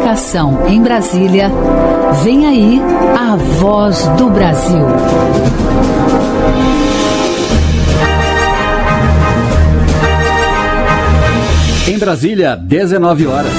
Comunicação em Brasília, vem aí a Voz do Brasil. Em Brasília, 19 horas.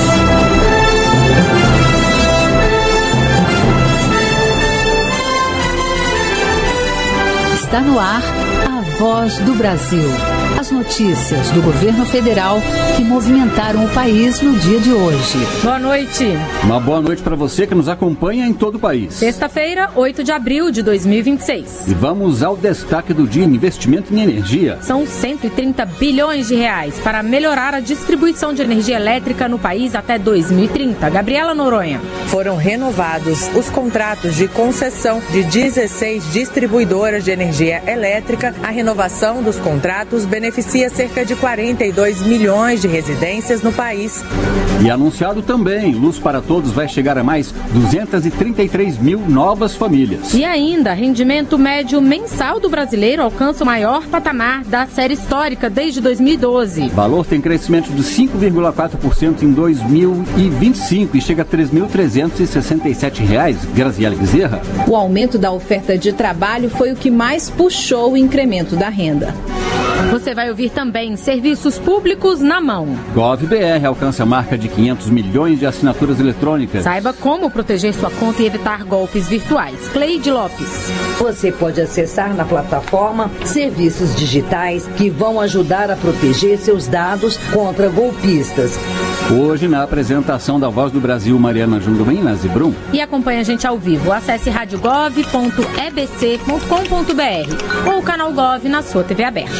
Está no ar a Voz do Brasil. As notícias do governo federal que movimentaram o país no dia de hoje. Boa noite. Uma boa noite para você que nos acompanha em todo o país. Sexta-feira, 8 de abril de 2026. E vamos ao destaque do dia: investimento em energia. São 130 bilhões de reais para melhorar a distribuição de energia elétrica no país até 2030. Gabriela Noronha. Foram renovados os contratos de concessão de 16 distribuidoras de energia elétrica. A renovação dos contratos beneficia cerca de 42 milhões de residências no país. E anunciado também, Luz para Todos vai chegar a mais 233 mil novas famílias. E ainda, rendimento médio mensal do brasileiro alcança o maior patamar da série histórica desde 2012. O valor tem crescimento de 5,4% em 2025 e chega a R$ 3.367, Graziele Bezerra. O aumento da oferta de trabalho foi o que mais puxou o incremento da renda. Você vai ouvir também serviços públicos na mão. GovBR alcança a marca de 500 milhões de assinaturas eletrônicas. Saiba como proteger sua conta e evitar golpes virtuais. Cleide Lopes. Você pode acessar na plataforma serviços digitais que vão ajudar a proteger seus dados contra golpistas. Hoje, na apresentação da Voz do Brasil, Mariana Junduim, na Zibrum. E acompanhe a gente ao vivo. Acesse radiogov.ebc.com.br ou o canal Gov na sua TV aberta.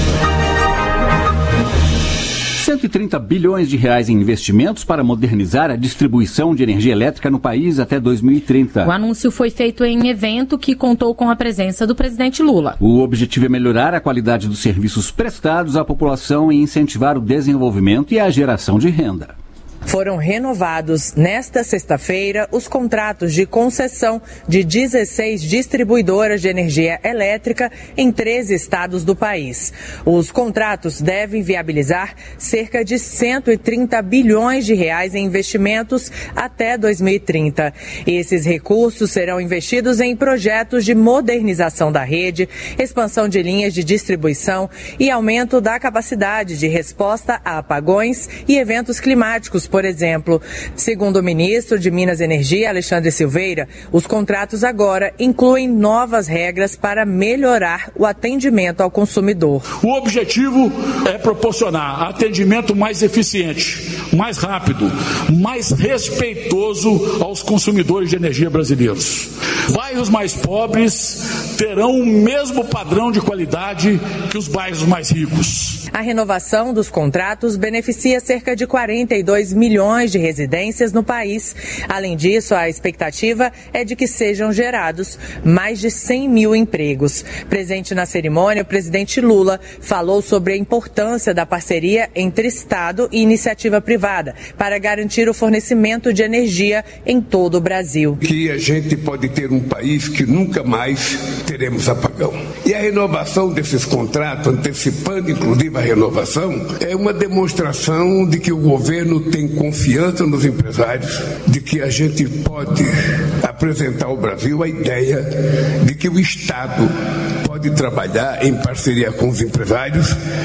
130 bilhões de reais em investimentos para modernizar a distribuição de energia elétrica no país até 2030. O anúncio foi feito em evento que contou com a presença do presidente Lula. O objetivo é melhorar a qualidade dos serviços prestados à população e incentivar o desenvolvimento e a geração de renda. Foram renovados nesta sexta-feira os contratos de concessão de 16 distribuidoras de energia elétrica em 13 estados do país. Os contratos devem viabilizar cerca de 130 bilhões de reais em investimentos até 2030. Esses recursos serão investidos em projetos de modernização da rede, expansão de linhas de distribuição e aumento da capacidade de resposta a apagões e eventos climáticos, por exemplo. Segundo o ministro de Minas e Energia, Alexandre Silveira, os contratos agora incluem novas regras para melhorar o atendimento ao consumidor. O objetivo é proporcionar atendimento mais eficiente, mais rápido, mais respeitoso aos consumidores de energia brasileiros. Bairros mais pobres terão o mesmo padrão de qualidade que os bairros mais ricos. A renovação dos contratos beneficia cerca de 42 milhões de residências no país. Além disso, a expectativa é de que sejam gerados mais de 100 mil empregos. Presente na cerimônia, o presidente Lula falou sobre a importância da parceria entre Estado e iniciativa privada para garantir o fornecimento de energia em todo o Brasil. Que a gente pode ter um país que nunca mais teremos apagão. E a renovação desses contratos, antecipando inclusive a renovação, é uma demonstração de que o governo tem confiança nos empresários, de que a gente pode apresentar ao Brasil a ideia de que o Estado pode trabalhar em parceria com os empresários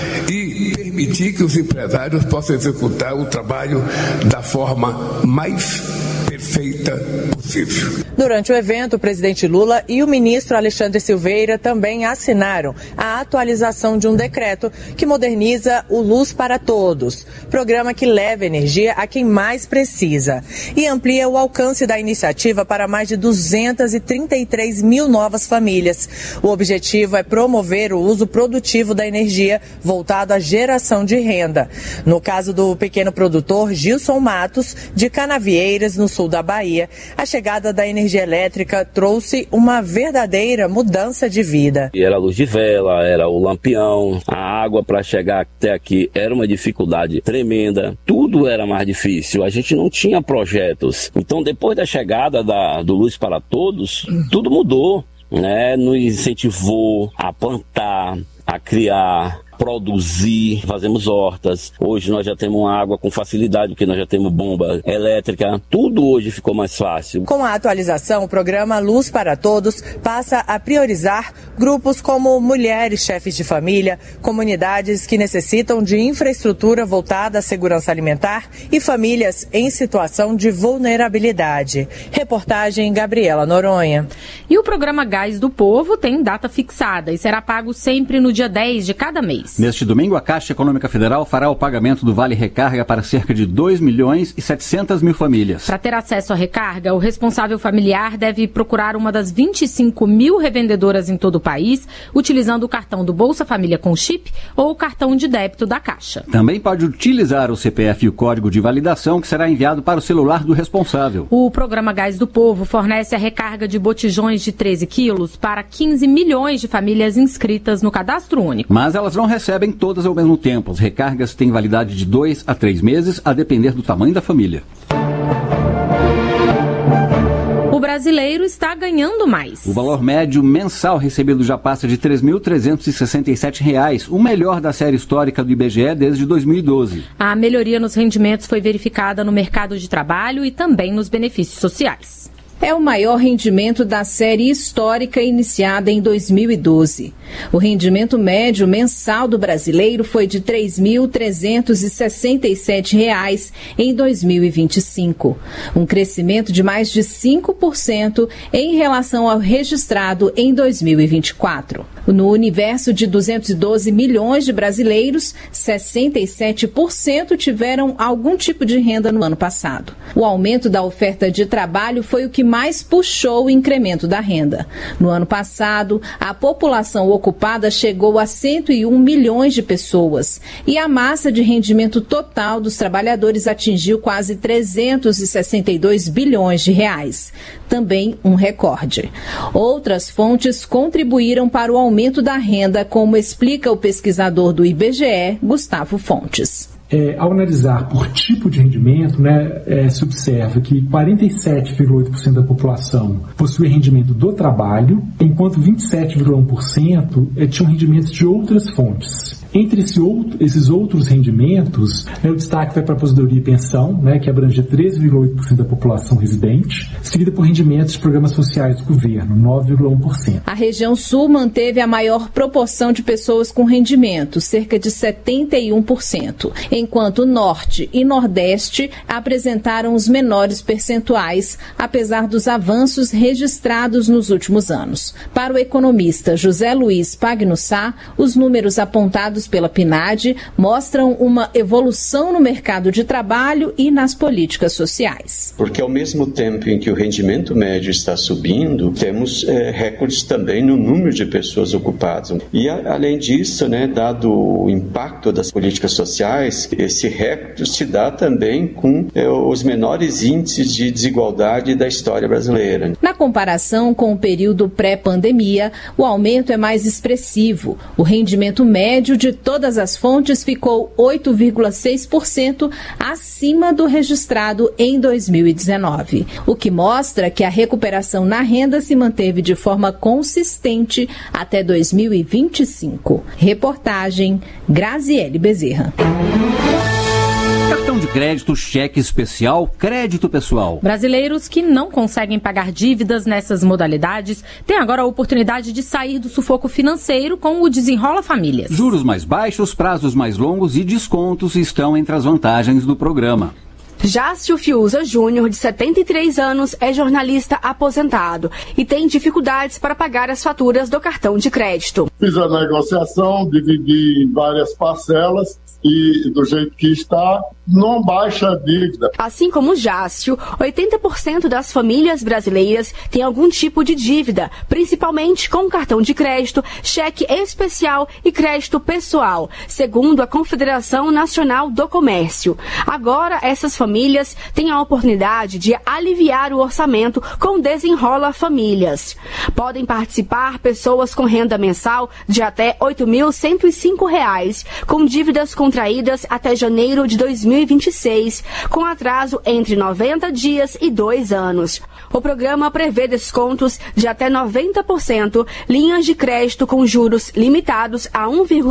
e permitir que os empresários possam executar o trabalho da forma mais perfeita possível. Durante o evento, o presidente Lula e o ministro Alexandre Silveira também assinaram a atualização de um decreto que moderniza o Luz para Todos, programa que leva energia a quem mais precisa e amplia o alcance da iniciativa para mais de 233 mil novas famílias. O objetivo é promover o uso produtivo da energia voltado à geração de renda. No caso do pequeno produtor Gilson Matos, de Canavieiras, no sul da Bahia, a chegada da energia elétrica trouxe uma verdadeira mudança de vida. Era a luz de vela, era o lampião, a água para chegar até aqui era uma dificuldade tremenda, tudo era mais difícil, a gente não tinha projetos. Então, depois da chegada do Luz para Todos, tudo mudou, né? Nos incentivou a plantar, a criar, produzir, fazemos hortas. Hoje nós já temos água com facilidade, porque nós já temos bomba elétrica. Tudo hoje ficou mais fácil. Com a atualização, o programa Luz para Todos passa a priorizar grupos como mulheres chefes de família, comunidades que necessitam de infraestrutura voltada à segurança alimentar e famílias em situação de vulnerabilidade. Reportagem Gabriela Noronha. E o programa Gás do Povo tem data fixada e será pago sempre no dia 10 de cada mês. Neste domingo, a Caixa Econômica Federal fará o pagamento do Vale Recarga para cerca de 2.700.000 famílias. Para ter acesso à recarga, o responsável familiar deve procurar uma das 25.000 revendedoras em todo o país, utilizando o cartão do Bolsa Família com chip ou o cartão de débito da Caixa. Também pode utilizar o CPF e o código de validação, que será enviado para o celular do responsável. O programa Gás do Povo fornece a recarga de botijões de 13 quilos para 15 milhões de famílias inscritas no Cadastro Único. Mas elas não recebem todas ao mesmo tempo. As recargas têm validade de 2 a 3 meses, a depender do tamanho da família. O brasileiro está ganhando mais. O valor médio mensal recebido já passa de R$ 3.367, o melhor da série histórica do IBGE desde 2012. A melhoria nos rendimentos foi verificada no mercado de trabalho e também nos benefícios sociais. É o maior rendimento da série histórica iniciada em 2012. O rendimento médio mensal do brasileiro foi de R$ 3.367 em 2025, um crescimento de mais de 5% em relação ao registrado em 2024. No universo de 212 milhões de brasileiros, 67% tiveram algum tipo de renda no ano passado. O aumento da oferta de trabalho foi o que mais puxou o incremento da renda. No ano passado, a população ocupada chegou a 101 milhões de pessoas e a massa de rendimento total dos trabalhadores atingiu quase 362 bilhões de reais. Também um recorde. Outras fontes contribuíram para o aumento da renda, como explica o pesquisador do IBGE, Gustavo Fontes. Ao analisar por tipo de rendimento, se observa que 47,8% da população possui rendimento do trabalho, enquanto 27,1% tinham rendimentos de outras fontes. Entre esses outros rendimentos, o destaque vai para a aposentadoria e pensão, que abrange 13,8% da população residente, seguida por rendimentos de programas sociais do governo, 9,1%. A região sul manteve a maior proporção de pessoas com rendimento, cerca de 71%, enquanto Norte e Nordeste apresentaram os menores percentuais, apesar dos avanços registrados nos últimos anos. Para o economista José Luiz Pagnussá, os números apontados pela PNAD mostram uma evolução no mercado de trabalho e nas políticas sociais. Porque ao mesmo tempo em que o rendimento médio está subindo, temos recordes também no número de pessoas ocupadas. E além disso, dado o impacto das políticas sociais, esse recorde se dá também com os menores índices de desigualdade da história brasileira. Na comparação com o período pré-pandemia, o aumento é mais expressivo. O rendimento médio de todas as fontes ficou 8,6% acima do registrado em 2019, o que mostra que a recuperação na renda se manteve de forma consistente até 2025. Reportagem Graziele Bezerra. Cartão de crédito, cheque especial, crédito pessoal. Brasileiros que não conseguem pagar dívidas nessas modalidades têm agora a oportunidade de sair do sufoco financeiro com o Desenrola Famílias. Juros mais baixos, prazos mais longos e descontos estão entre as vantagens do programa. Jácio Fiuza Júnior, de 73 anos, é jornalista aposentado e tem dificuldades para pagar as faturas do cartão de crédito. Fiz a negociação, dividi em várias parcelas e do jeito que está, não baixa a dívida. Assim como Jácio, 80% das famílias brasileiras têm algum tipo de dívida, principalmente com cartão de crédito, cheque especial e crédito pessoal, segundo a Confederação Nacional do Comércio. Agora, essas famílias têm a oportunidade de aliviar o orçamento com Desenrola Famílias. Podem participar pessoas com renda mensal de até R$ 8.105, com dívidas contraídas até janeiro de 2020. 2026, com atraso entre 90 dias e 2 anos. O programa prevê descontos de até 90%, linhas de crédito com juros limitados a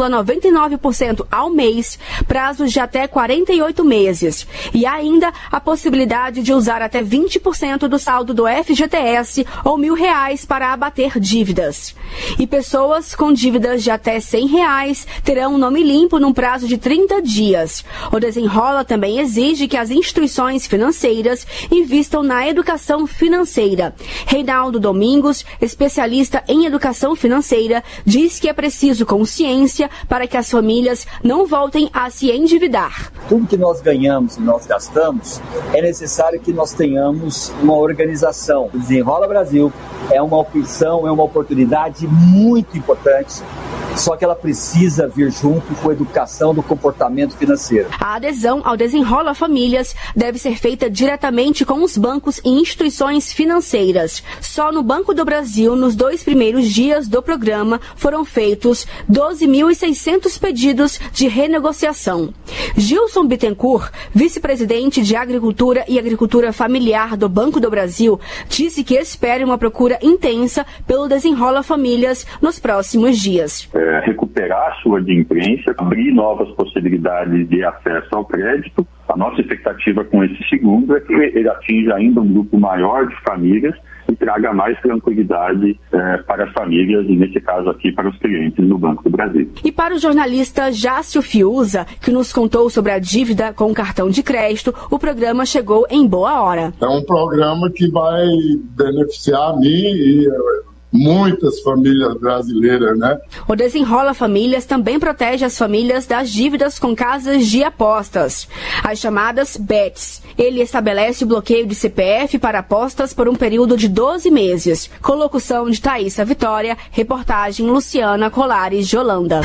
1,99% ao mês, prazos de até 48 meses. E ainda a possibilidade de usar até 20% do saldo do FGTS ou R$1.000 para abater dívidas. E pessoas com dívidas de até R$100 terão nome limpo num prazo de 30 dias. O Desenrola também exige que as instituições financeiras invistam na educação financeira. Reinaldo Domingos, especialista em educação financeira, diz que é preciso consciência para que as famílias não voltem a se endividar. Tudo que nós ganhamos e nós gastamos, é necessário que nós tenhamos uma organização. O Desenrola Brasil é uma opção, é uma oportunidade muito importante, só que ela precisa vir junto com a educação do comportamento financeiro. A adesão ao Desenrola Famílias deve ser feita diretamente com os bancos e instituições financeiras. Só no Banco do Brasil, nos 2 primeiros dias do programa, foram feitos 12.600 pedidos de renegociação. Gilson Bittencourt, vice-presidente de Agricultura e Agricultura Familiar do Banco do Brasil, disse que espera uma procura intensa pelo Desenrola Famílias nos próximos dias. Recuperar a sua adimplência, abrir novas possibilidades de acesso ao crédito. A nossa expectativa com esse segundo é que ele atinja ainda um grupo maior de famílias e traga mais tranquilidade para as famílias e, nesse caso aqui, para os clientes do Banco do Brasil. E para o jornalista Jácio Fiuza, que nos contou sobre a dívida com o cartão de crédito, o programa chegou em boa hora. É um programa que vai beneficiar a mim e muitas famílias brasileiras, né? O Desenrola Famílias também protege as famílias das dívidas com casas de apostas, as chamadas BETs. Ele estabelece o bloqueio de CPF para apostas por um período de 12 meses. Com locução de Thaísa Vitória, reportagem Luciana Colares de Holanda.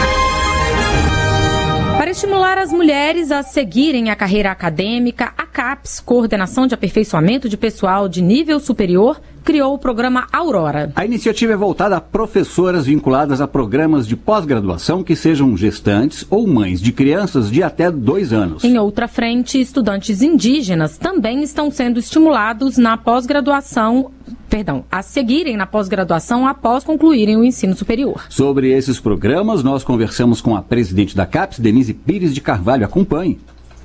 Para estimular as mulheres a seguirem a carreira acadêmica, a CAPES, Coordenação de Aperfeiçoamento de Pessoal de Nível Superior, criou o programa Aurora. A iniciativa é voltada a professoras vinculadas a programas de pós-graduação que sejam gestantes ou mães de crianças de até 2 anos. Em outra frente, estudantes indígenas também estão sendo estimulados na pós-graduação, a seguirem na pós-graduação após concluírem o ensino superior. Sobre esses programas, nós conversamos com a presidente da CAPES, Denise Pires de Carvalho. Acompanhe.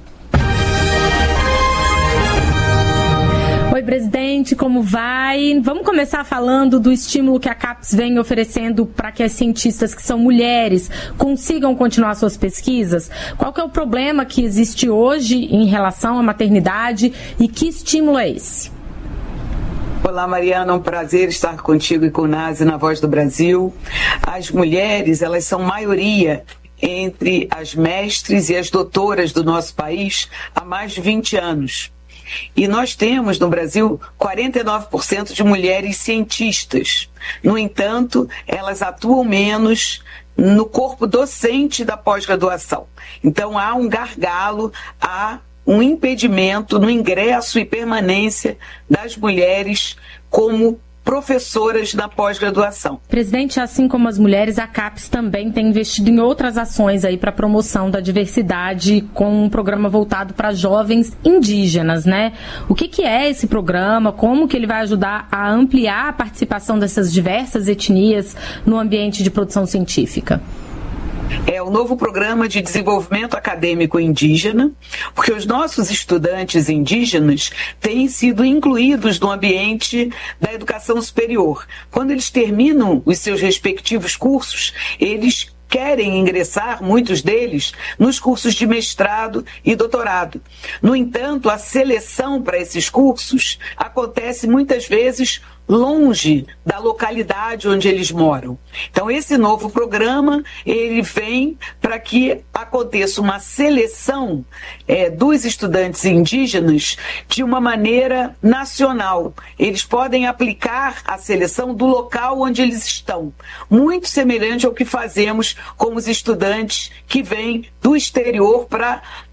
Oi, presidente, como vai? Vamos começar falando do estímulo que a CAPES vem oferecendo para que as cientistas que são mulheres consigam continuar suas pesquisas. Qual que é o problema que existe hoje em relação à maternidade e que estímulo é esse? Olá, Mariana, é um prazer estar contigo e com o Nazi na Voz do Brasil. As mulheres, elas são maioria entre as mestres e as doutoras do nosso país há mais de 20 anos. E nós temos no Brasil 49% de mulheres cientistas. No entanto, elas atuam menos no corpo docente da pós-graduação. Então há um gargalo, há um impedimento no ingresso e permanência das mulheres como professoras na pós-graduação. Presidente, assim como as mulheres, a CAPES também tem investido em outras ações aí para a promoção da diversidade com um programa voltado para jovens indígenas, né? O que é esse programa? Como que ele vai ajudar a ampliar a participação dessas diversas etnias no ambiente de produção científica? É o novo programa de desenvolvimento acadêmico indígena, porque os nossos estudantes indígenas têm sido incluídos no ambiente da educação superior. Quando eles terminam os seus respectivos cursos, eles querem ingressar, muitos deles, nos cursos de mestrado e doutorado. No entanto, a seleção para esses cursos acontece muitas vezes longe da localidade onde eles moram. Então, esse novo programa, ele vem para que aconteça uma seleção dos estudantes indígenas de uma maneira nacional. Eles podem aplicar a seleção do local onde eles estão, muito semelhante ao que fazemos com os estudantes que vêm do exterior para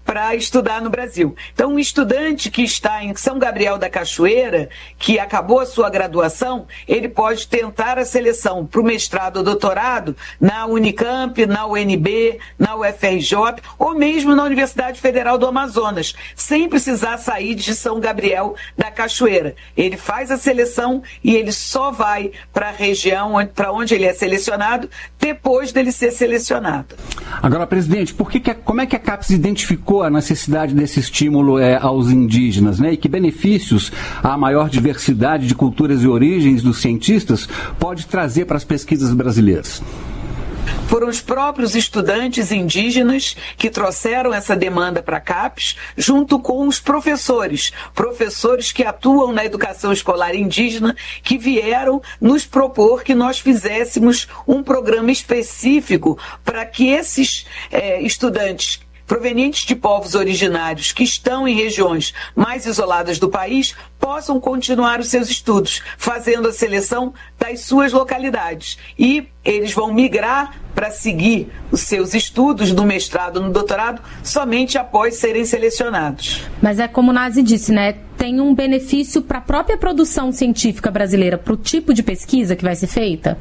para estudar no Brasil. Então, um estudante que está em São Gabriel da Cachoeira, que acabou a sua graduação, ele pode tentar a seleção para o mestrado ou doutorado na Unicamp, na UNB, na UFRJ ou mesmo na Universidade Federal do Amazonas, sem precisar sair de São Gabriel da Cachoeira. Ele faz a seleção e ele só vai para a região para onde ele é selecionado depois dele ser selecionado. Agora, presidente, como é que a CAPES identificou a necessidade desse estímulo aos indígenas, né? E que benefícios a maior diversidade de culturas e origens dos cientistas pode trazer para as pesquisas brasileiras? Foram os próprios estudantes indígenas que trouxeram essa demanda para a CAPES, junto com os professores que atuam na educação escolar indígena, que vieram nos propor que nós fizéssemos um programa específico para que esses estudantes provenientes de povos originários que estão em regiões mais isoladas do país possam continuar os seus estudos, fazendo a seleção das suas localidades. E eles vão migrar para seguir os seus estudos no mestrado, no doutorado, somente após serem selecionados. Mas é como o Nazi disse, né? Tem um benefício para a própria produção científica brasileira, para o tipo de pesquisa que vai ser feita?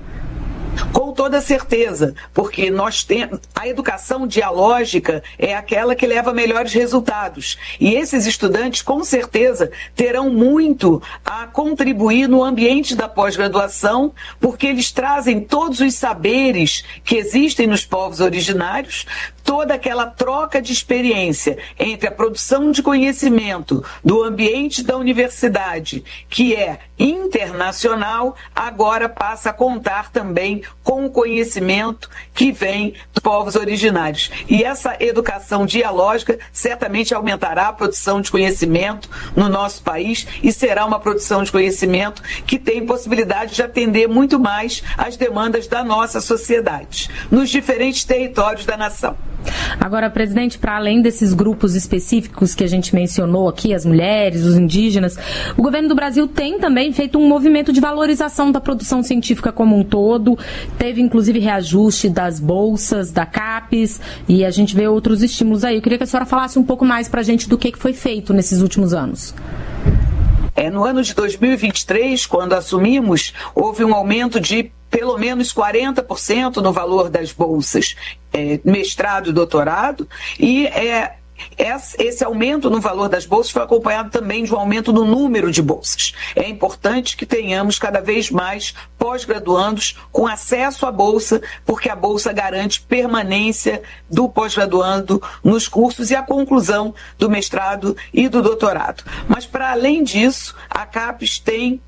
Com toda certeza, porque nós temos a educação dialógica é aquela que leva melhores resultados. E esses estudantes, com certeza, terão muito a contribuir no ambiente da pós-graduação, porque eles trazem todos os saberes que existem nos povos originários, toda aquela troca de experiência entre a produção de conhecimento do ambiente da universidade, que é internacional, agora passa a contar também com o conhecimento que vem dos povos originários. E essa educação dialógica certamente aumentará a produção de conhecimento no nosso país e será uma produção de conhecimento que tem possibilidade de atender muito mais às demandas da nossa sociedade, nos diferentes territórios da nação. Agora, presidente, para além desses grupos específicos que a gente mencionou aqui, as mulheres, os indígenas, o governo do Brasil tem também feito um movimento de valorização da produção científica como um todo. Teve, inclusive, reajuste das bolsas da CAPES e a gente vê outros estímulos aí. Eu queria que a senhora falasse um pouco mais para a gente do que foi feito nesses últimos anos. No ano de 2023, quando assumimos, houve um aumento de pelo menos 40% no valor das bolsas, mestrado e doutorado, e esse aumento no valor das bolsas foi acompanhado também de um aumento no número de bolsas. É importante que tenhamos cada vez mais pós-graduandos com acesso à bolsa, porque a bolsa garante permanência do pós-graduando nos cursos e a conclusão do mestrado e do doutorado. Mas, para além disso, a CAPES tem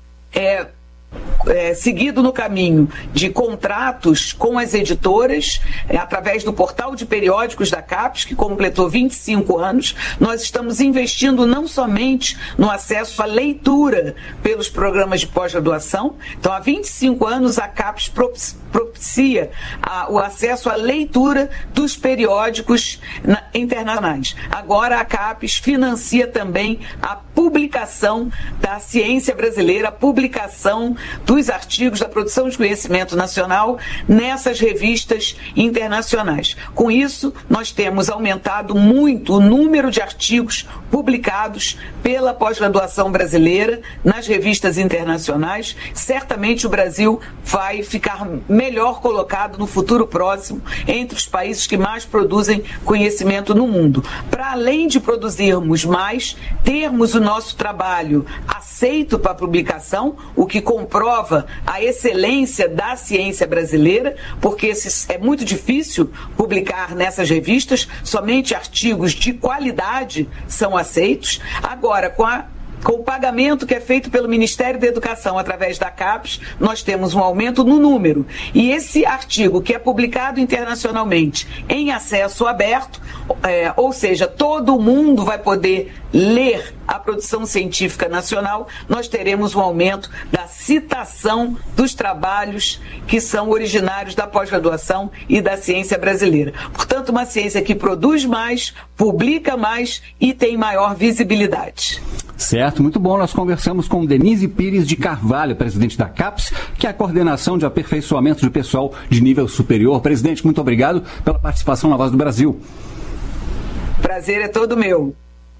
seguido no caminho de contratos com as editoras, através do portal de periódicos da CAPES, que completou 25 anos. Nós estamos investindo não somente no acesso à leitura pelos programas de pós-graduação. Então, há 25 anos, a CAPES propicia o acesso à leitura dos periódicos internacionais. Agora, a CAPES financia também a publicação da ciência brasileira, a publicação dos artigos da produção de conhecimento nacional nessas revistas internacionais. Com isso, nós temos aumentado muito o número de artigos publicados pela pós-graduação brasileira nas revistas internacionais. Certamente o Brasil vai ficar melhor colocado no futuro próximo entre os países que mais produzem conhecimento no mundo. Para além de produzirmos mais, termos o nosso trabalho aceito para publicação, o que comprova a excelência da ciência brasileira, porque é muito difícil publicar nessas revistas, somente artigos de qualidade são aceitos. Agora, com o pagamento que é feito pelo Ministério da Educação através da CAPES, nós temos um aumento no número. E esse artigo que é publicado internacionalmente em acesso aberto, ou seja, todo mundo vai poder ler a produção científica nacional, nós teremos um aumento da citação dos trabalhos que são originários da pós-graduação e da ciência brasileira. Portanto, uma ciência que produz mais, publica mais e tem maior visibilidade. Certo, muito bom. Nós conversamos com Denise Pires de Carvalho, presidente da CAPES, que é a coordenação de aperfeiçoamento de pessoal de nível superior. Presidente, muito obrigado pela participação na Voz do Brasil. prazer é todo meu.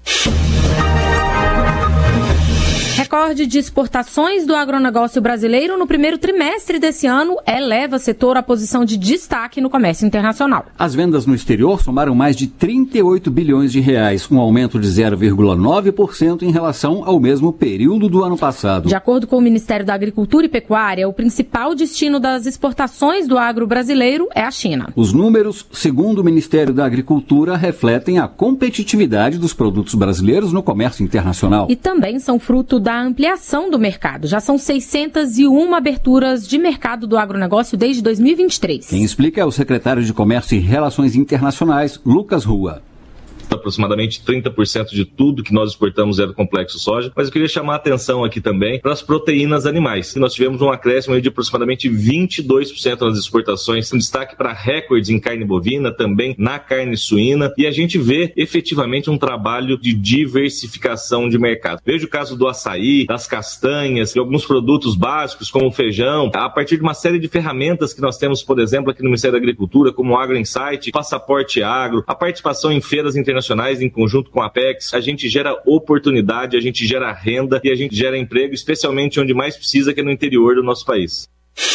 Recorde de exportações do agronegócio brasileiro no primeiro trimestre desse ano eleva o setor à posição de destaque no comércio internacional. As vendas no exterior somaram mais de 38 bilhões de reais, um aumento de 0,9% em relação ao mesmo período do ano passado. De acordo com o Ministério da Agricultura e Pecuária, o principal destino das exportações do agro brasileiro é a China. Os números, segundo o Ministério da Agricultura, refletem a competitividade dos produtos brasileiros no comércio internacional. E também são fruto da ampliação do mercado. Já são 601 aberturas de mercado do agronegócio desde 2023. Quem explica é o secretário de Comércio e Relações Internacionais, Lucas Rua. Aproximadamente 30% de tudo que nós exportamos é do complexo soja, mas eu queria chamar a atenção aqui também para as proteínas animais. Nós tivemos um acréscimo de aproximadamente 22% nas exportações, um destaque para recordes em carne bovina, também na carne suína, e a gente vê efetivamente um trabalho de diversificação de mercado. Veja o caso do açaí, das castanhas e alguns produtos básicos como o feijão, a partir de uma série de ferramentas que nós temos, por exemplo, aqui no Ministério da Agricultura, como o Agro Insight, Passaporte Agro, a participação em feiras internacionais em conjunto com a Apex, a gente gera oportunidade, a gente gera renda e a gente gera emprego, especialmente onde mais precisa, que é no interior do nosso país.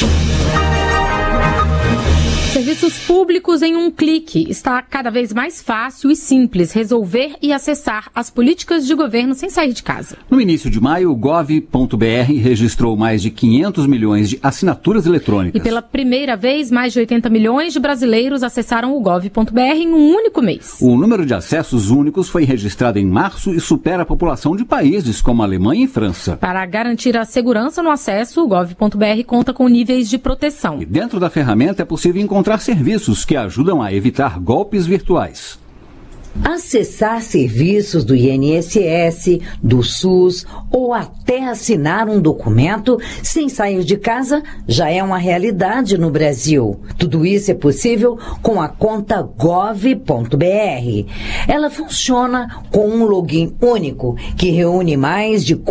Serviços públicos em um clique. Está cada vez mais fácil e simples resolver e acessar as políticas de governo sem sair de casa. No início de maio, o gov.br registrou mais de 500 milhões de assinaturas eletrônicas. E pela primeira vez, mais de 80 milhões de brasileiros acessaram o gov.br em um único mês. O número de acessos únicos foi registrado em março e supera a população de países como a Alemanha e França. Para garantir a segurança no acesso, o gov.br conta com níveis de proteção. E dentro da ferramenta é possível encontrar serviços que ajudam a evitar golpes virtuais. Acessar serviços do INSS, do SUS ou até assinar um documento sem sair de casa já é uma realidade no Brasil. Tudo isso é possível com a conta gov.br. Ela funciona com um login único que reúne mais de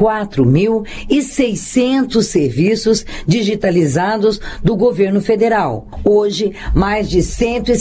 4.600 serviços digitalizados do governo federal. Hoje, mais de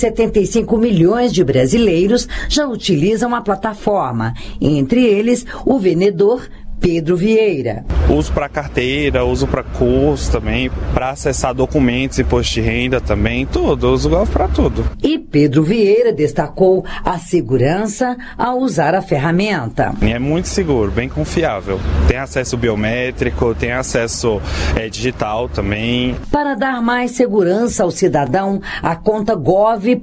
175 milhões de brasileiros já utilizam a plataforma, entre eles o vendedor Pedro Vieira. Uso para carteira, uso para curso também, para acessar documentos, imposto de renda também, tudo, uso o Gov para tudo. E Pedro Vieira destacou a segurança ao usar a ferramenta. É muito seguro, bem confiável. Tem acesso biométrico, tem acesso digital também. Para dar mais segurança ao cidadão, a conta gov.br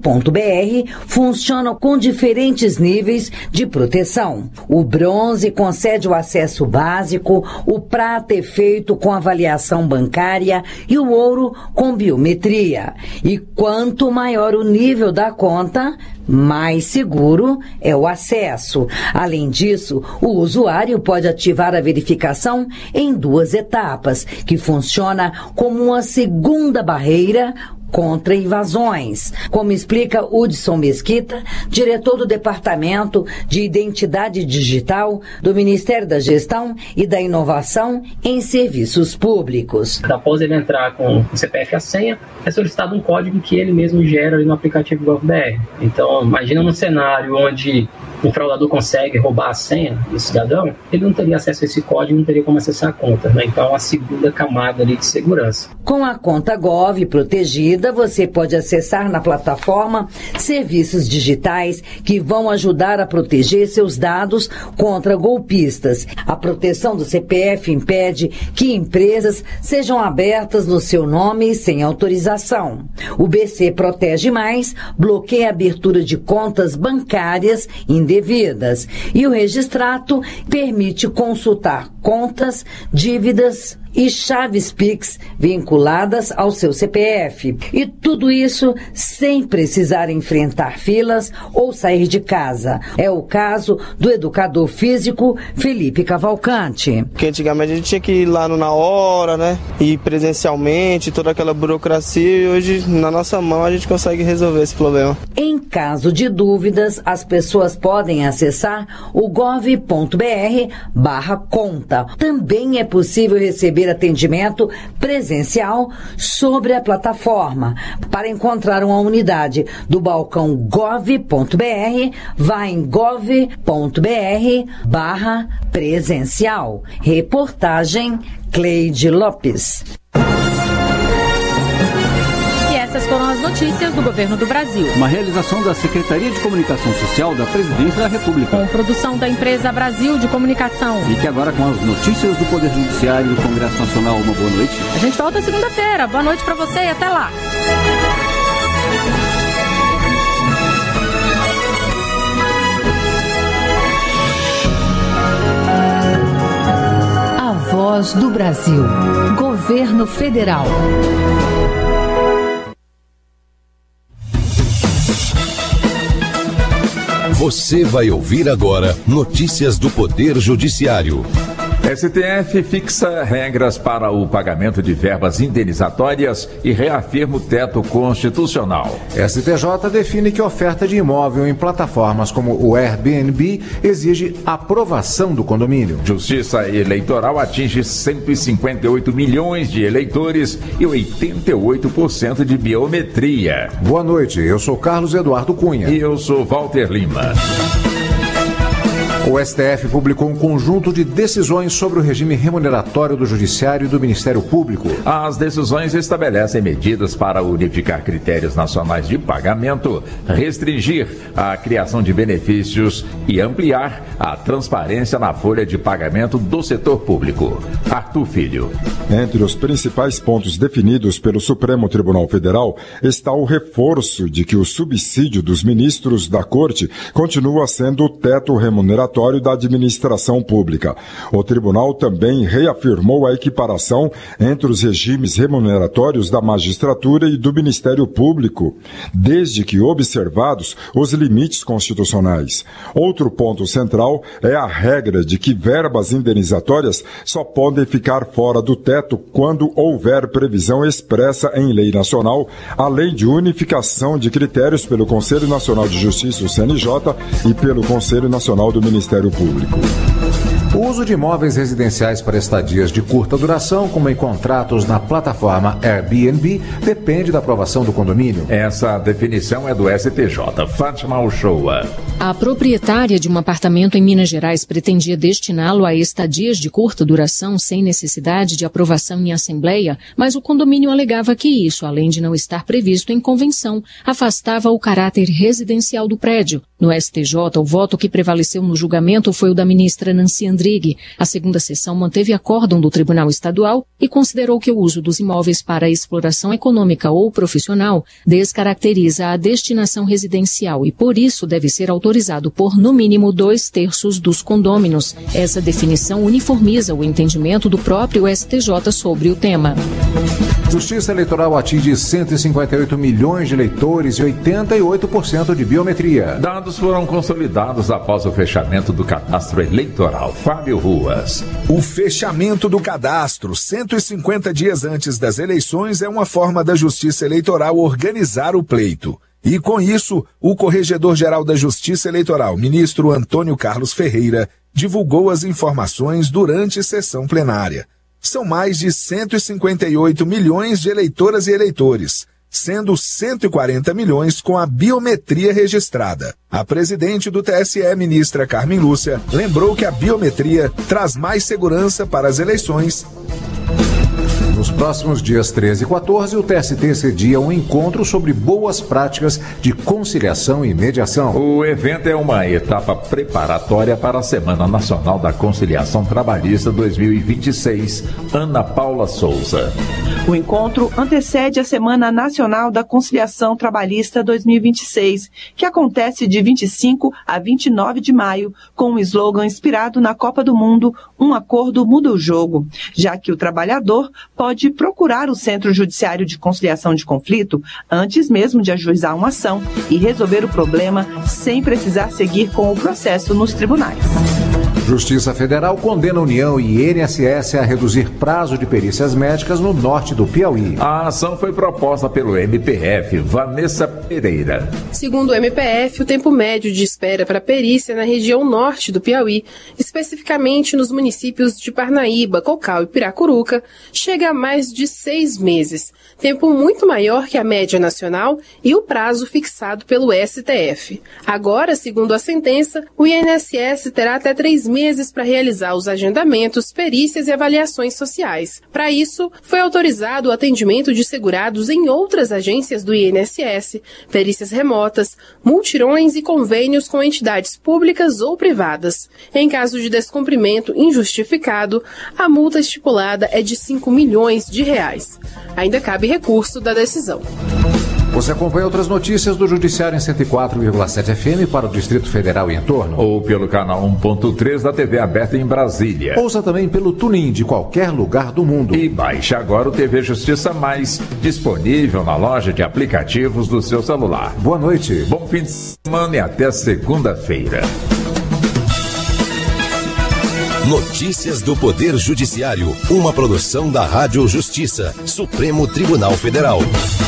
funciona com diferentes níveis de proteção. O bronze concede o acesso básico, o prata é feito com avaliação bancária e o ouro com biometria. E quanto maior o nível da conta, mais seguro é o acesso. Além disso, o usuário pode ativar a verificação em 2 etapas, que funciona como uma segunda barreira contra invasões, como explica Hudson Mesquita, diretor do Departamento de Identidade Digital do Ministério da Gestão e da Inovação em Serviços Públicos. Após ele entrar com o CPF e a senha, é solicitado um código que ele mesmo gera ali no aplicativo GovBR. Então, imagina um cenário onde um fraudador consegue roubar a senha do cidadão, ele não teria acesso a esse código, não teria como acessar a conta, né? Então, é uma segunda camada ali de segurança. Com a conta Gov protegida, você pode acessar na plataforma serviços digitais que vão ajudar a proteger seus dados contra golpistas. A proteção do CPF impede que empresas sejam abertas no seu nome sem autorização. O BC Protege Mais bloqueia a abertura de contas bancárias indevidas e o Registrato permite consultar contas, dívidas e chaves Pix vinculadas ao seu CPF. E tudo isso sem precisar enfrentar filas ou sair de casa. É o caso do educador físico Felipe Cavalcante. Porque antigamente a gente tinha que ir lá na hora, né? Ir presencialmente, toda aquela burocracia, e hoje na nossa mão a gente consegue resolver esse problema. Em caso de dúvidas, as pessoas podem acessar o gov.br/conta. Também é possível receber receber atendimento presencial sobre a plataforma. Para encontrar uma unidade do balcão gov.br, vá em gov.br/presencial. Reportagem Cleide Lopes. Essas foram as notícias do Governo do Brasil. Uma realização da Secretaria de Comunicação Social da Presidência da República. Com produção da empresa Brasil de Comunicação. Fique agora com as notícias do Poder Judiciário do Congresso Nacional. Uma boa noite. A gente volta segunda-feira. Boa noite para você e até lá. A Voz do Brasil. Governo Federal. Você vai ouvir agora notícias do Poder Judiciário. STF fixa regras para o pagamento de verbas indenizatórias e reafirma o teto constitucional. STJ define que oferta de imóvel em plataformas como o Airbnb exige aprovação do condomínio. Justiça Eleitoral atinge 158 milhões de eleitores e 88% de biometria. Boa noite, eu sou Carlos Eduardo Cunha. E eu sou Walter Lima. O STF publicou um conjunto de decisões sobre o regime remuneratório do Judiciário e do Ministério Público. As decisões estabelecem medidas para unificar critérios nacionais de pagamento, restringir a criação de benefícios e ampliar a transparência na folha de pagamento do setor público. Arthur Filho. Entre os principais pontos definidos pelo Supremo Tribunal Federal está o reforço de que o subsídio dos ministros da Corte continua sendo o teto remuneratório da administração pública. O tribunal também reafirmou a equiparação entre os regimes remuneratórios da magistratura e do Ministério Público, desde que observados os limites constitucionais. Outro ponto central é a regra de que verbas indenizatórias só podem ficar fora do teto quando houver previsão expressa em lei nacional, além de unificação de critérios pelo Conselho Nacional de Justiça, o CNJ, e pelo Conselho Nacional do Ministério Público. O uso de imóveis residenciais para estadias de curta duração, como em contratos na plataforma Airbnb, depende da aprovação do condomínio. Essa definição é do STJ. Fátima Uchoa. A proprietária de um apartamento em Minas Gerais pretendia destiná-lo a estadias de curta duração sem necessidade de aprovação em assembleia, mas o condomínio alegava que isso, além de não estar previsto em convenção, afastava o caráter residencial do prédio. No STJ, o voto que prevaleceu no julgamento foi o da ministra Nancy Andrighi. A segunda sessão manteve acórdão do Tribunal Estadual e considerou que o uso dos imóveis para exploração econômica ou profissional descaracteriza a destinação residencial e, por isso, deve ser autorizado por, no mínimo, 2/3 dos condôminos. Essa definição uniformiza o entendimento do próprio STJ sobre o tema. Justiça Eleitoral atinge 158 milhões de eleitores e 88% de biometria. Dados foram consolidados após o fechamento do cadastro eleitoral. Fábio Ruas. O fechamento do cadastro 150 dias antes das eleições é uma forma da Justiça Eleitoral organizar o pleito. E com isso, o Corregedor-Geral da Justiça Eleitoral, ministro Antônio Carlos Ferreira, divulgou as informações durante sessão plenária. São mais de 158 milhões de eleitoras e eleitores, sendo 140 milhões com a biometria registrada. A presidente do TSE, ministra Carmen Lúcia, lembrou que a biometria traz mais segurança para as eleições. Nos próximos dias 13 e 14, o TST cedia um encontro sobre boas práticas de conciliação e mediação. O evento é uma etapa preparatória para a Semana Nacional da Conciliação Trabalhista 2026. Ana Paula Souza. O encontro antecede a Semana Nacional da Conciliação Trabalhista 2026, que acontece de 25 a 29 de maio, com um slogan inspirado na Copa do Mundo, um acordo muda o jogo, já que o trabalhador pode procurar o Centro Judiciário de Conciliação de Conflito antes mesmo de ajuizar uma ação e resolver o problema sem precisar seguir com o processo nos tribunais. Justiça Federal condena a União e INSS a reduzir prazo de perícias médicas no norte do Piauí. A ação foi proposta pelo MPF. Vanessa Pereira. Segundo o MPF, o tempo médio de espera para perícia na região norte do Piauí, especificamente nos municípios de Parnaíba, Cocal e Piracuruca, chega a mais de 6 meses, tempo muito maior que a média nacional e o prazo fixado pelo STF. Agora, segundo a sentença, o INSS terá até 3 meses para realizar os agendamentos, perícias e avaliações sociais. Para isso, foi autorizado o atendimento de segurados em outras agências do INSS, perícias remotas, multirões e convênios com entidades públicas ou privadas. Em caso de descumprimento injustificado, a multa estipulada é de R$5 milhões. Ainda cabe recurso da decisão. Você acompanha outras notícias do Judiciário em 104,7 FM para o Distrito Federal e entorno. Ou pelo canal 1.3 da TV aberta em Brasília. Ouça também pelo TuneIn de qualquer lugar do mundo. E baixe agora o TV Justiça Mais, disponível na loja de aplicativos do seu celular. Boa noite. Bom fim de semana e até segunda-feira. Notícias do Poder Judiciário, uma produção da Rádio Justiça, Supremo Tribunal Federal.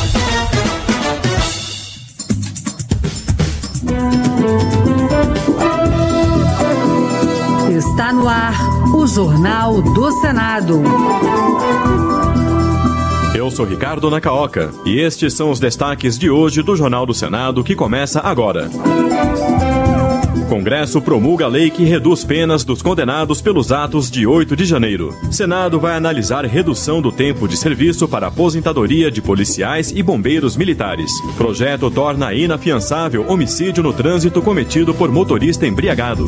Está no ar o Jornal do Senado. Eu sou Ricardo Nacaoca e estes são os destaques de hoje do Jornal do Senado que começa agora. Congresso promulga a lei que reduz penas dos condenados pelos atos de 8 de janeiro. Senado vai analisar redução do tempo de serviço para aposentadoria de policiais e bombeiros militares. Projeto torna inafiançável homicídio no trânsito cometido por motorista embriagado.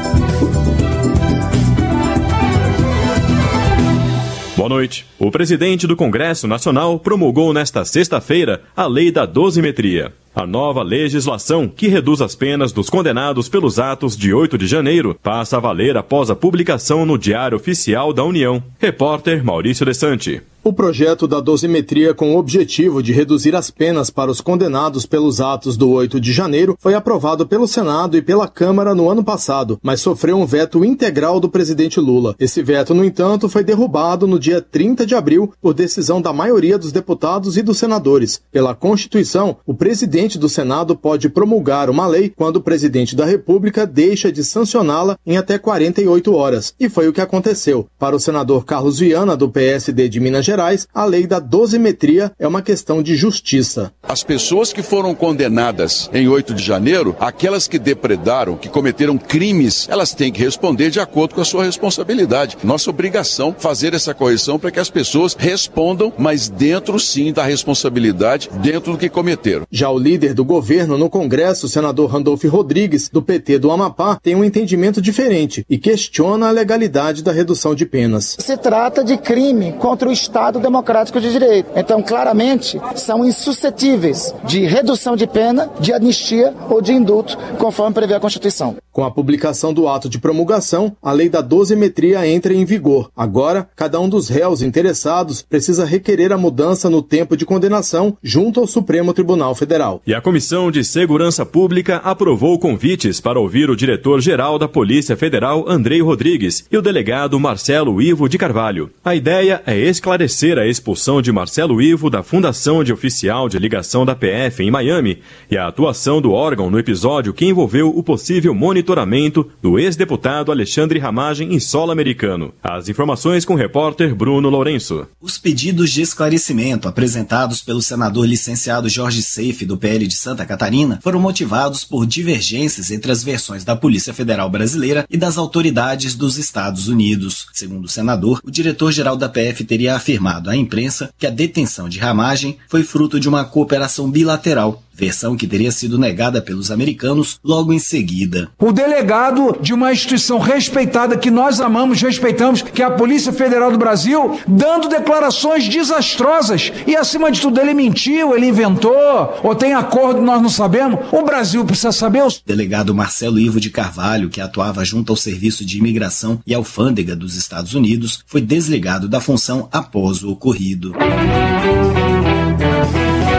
Boa noite. O presidente do Congresso Nacional promulgou nesta sexta-feira a Lei da Dosimetria. A nova legislação, que reduz as penas dos condenados pelos atos de 8 de janeiro, passa a valer após a publicação no Diário Oficial da União. Repórter Maurício Desante. O projeto da dosimetria, com o objetivo de reduzir as penas para os condenados pelos atos do 8 de janeiro, foi aprovado pelo Senado e pela Câmara no ano passado, mas sofreu um veto integral do presidente Lula. Esse veto, no entanto, foi derrubado no dia 30 de abril por decisão da maioria dos deputados e dos senadores. Pela Constituição, o presidente do Senado pode promulgar uma lei quando o presidente da República deixa de sancioná-la em até 48 horas. E foi o que aconteceu. Para o senador Carlos Viana, do PSD de Minas Gerais, a lei da dosimetria é uma questão de justiça. As pessoas que foram condenadas em 8 de janeiro, aquelas que depredaram, que cometeram crimes, elas têm que responder de acordo com a sua responsabilidade. Nossa obrigação fazer essa correção para que as pessoas respondam, mas dentro sim da responsabilidade, dentro do que cometeram. Já o líder do governo no Congresso, o senador Randolfo Rodrigues, do PT do Amapá, tem um entendimento diferente e questiona a legalidade da redução de penas. Se trata de crime contra o Estado democrático de direito. Então, claramente, são insuscetíveis de redução de pena, de anistia ou de indulto, conforme prevê a Constituição. Com a publicação do ato de promulgação, a lei da dosimetria entra em vigor. Agora, cada um dos réus interessados precisa requerer a mudança no tempo de condenação junto ao Supremo Tribunal Federal. E a Comissão de Segurança Pública aprovou convites para ouvir o diretor-geral da Polícia Federal, Andrei Rodrigues, e o delegado Marcelo Ivo de Carvalho. A ideia é esclarecer a expulsão de Marcelo Ivo da Fundação de Oficial de Ligação da PF em Miami e a atuação do órgão no episódio que envolveu o possível monitoramento do ex-deputado Alexandre Ramagem em solo americano. As informações com o repórter Bruno Lourenço. Os pedidos de esclarecimento apresentados pelo senador licenciado Jorge Seife, do PL de Santa Catarina, foram motivados por divergências entre as versões da Polícia Federal Brasileira e das autoridades dos Estados Unidos. Segundo o senador, o diretor-geral da PF teria afirmado à imprensa que a detenção de Ramagem foi fruto de uma cooperação bilateral, versão que teria sido negada pelos americanos logo em seguida. O delegado de uma instituição respeitada, que nós amamos, respeitamos, que é a Polícia Federal do Brasil, dando declarações desastrosas e, acima de tudo, ele mentiu, ele inventou, ou tem acordo, nós não sabemos. O Brasil precisa saber. O delegado Marcelo Ivo de Carvalho, que atuava junto ao Serviço de Imigração e Alfândega dos Estados Unidos, foi desligado da função após o ocorrido.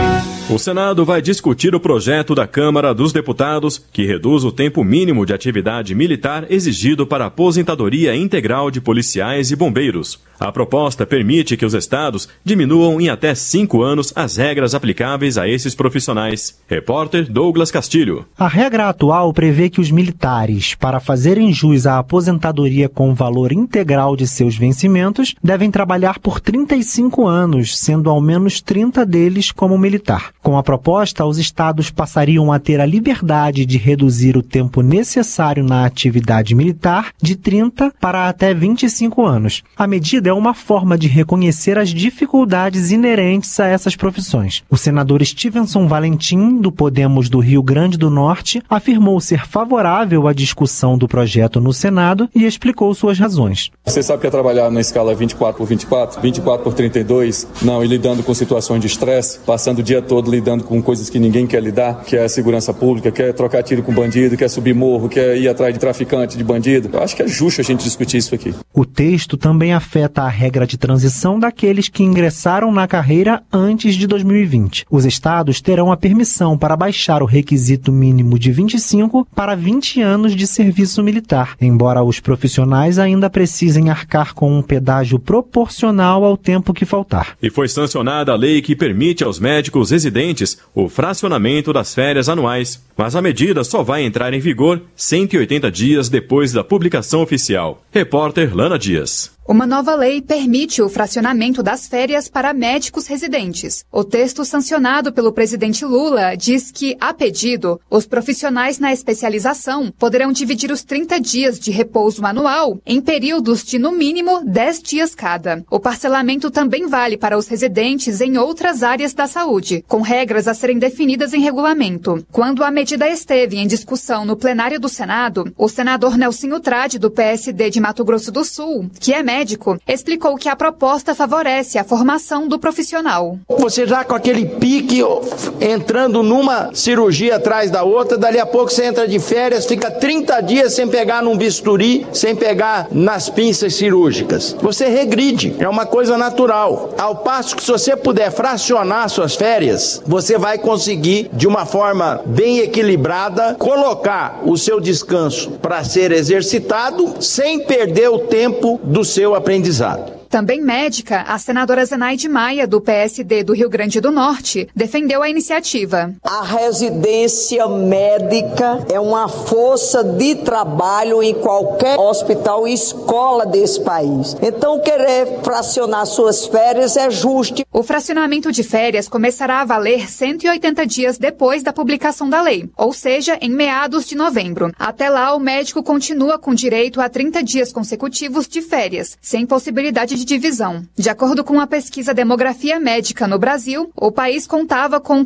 O Senado vai discutir o projeto da Câmara dos Deputados que reduz o tempo mínimo de atividade militar exigido para a aposentadoria integral de policiais e bombeiros. A proposta permite que os estados diminuam em até 5 anos as regras aplicáveis a esses profissionais. Repórter Douglas Castilho. A regra atual prevê que os militares, para fazerem jus à aposentadoria com o valor integral de seus vencimentos, devem trabalhar por 35 anos, sendo ao menos 30 deles como militar. Com a proposta, os estados passariam a ter a liberdade de reduzir o tempo necessário na atividade militar de 30 para até 25 anos. A medida é uma forma de reconhecer as dificuldades inerentes a essas profissões. O senador Stevenson Valentim, do Podemos do Rio Grande do Norte, afirmou ser favorável à discussão do projeto no Senado e explicou suas razões. Você sabe que é trabalhar na escala 24 por 24, 24 por 32, não, e lidando com situações de estresse, passando o dia todo lidando com coisas que ninguém quer lidar, que é a segurança pública, quer trocar tiro com bandido, quer subir morro, quer ir atrás de traficante, de bandido. Eu acho que é justo a gente discutir isso aqui. O texto também afeta a regra de transição daqueles que ingressaram na carreira antes de 2020. Os estados terão a permissão para baixar o requisito mínimo de 25 para 20 anos de serviço militar, embora os profissionais ainda precisem arcar com um pedágio proporcional ao tempo que faltar. E foi sancionada a lei que permite aos médicos residentes o fracionamento das férias anuais. Mas a medida só vai entrar em vigor 180 dias depois da publicação oficial. Repórter Lana Dias. Uma nova lei permite o fracionamento das férias para médicos residentes. O texto sancionado pelo presidente Lula diz que, a pedido, os profissionais na especialização poderão dividir os 30 dias de repouso anual em períodos de, no mínimo, 10 dias cada. O parcelamento também vale para os residentes em outras áreas da saúde, com regras a serem definidas em regulamento. Quando a medida esteve em discussão no plenário do Senado, o senador Nelsinho Trade, do PSD de Mato Grosso do Sul, que é médico, explicou que a proposta favorece a formação do profissional. Você já com aquele pique, entrando numa cirurgia atrás da outra, dali a pouco você entra de férias, fica 30 dias sem pegar num bisturi, sem pegar nas pinças cirúrgicas. Você regride, é uma coisa natural. Ao passo que se você puder fracionar suas férias, você vai conseguir, de uma forma bem equilibrada, colocar o seu descanso para ser exercitado sem perder o tempo do seu aprendizado. Também médica, a senadora Zenaide Maia, do PSD do Rio Grande do Norte, defendeu a iniciativa. A residência médica é uma força de trabalho em qualquer hospital e escola desse país. Então, querer fracionar suas férias é justo. O fracionamento de férias começará a valer 180 dias depois da publicação da lei, ou seja, em meados de novembro. Até lá, o médico continua com direito a 30 dias consecutivos de férias, sem possibilidade de divisão. De acordo com a pesquisa Demografia Médica no Brasil, o país contava com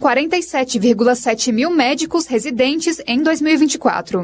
47,7 mil médicos residentes em 2024.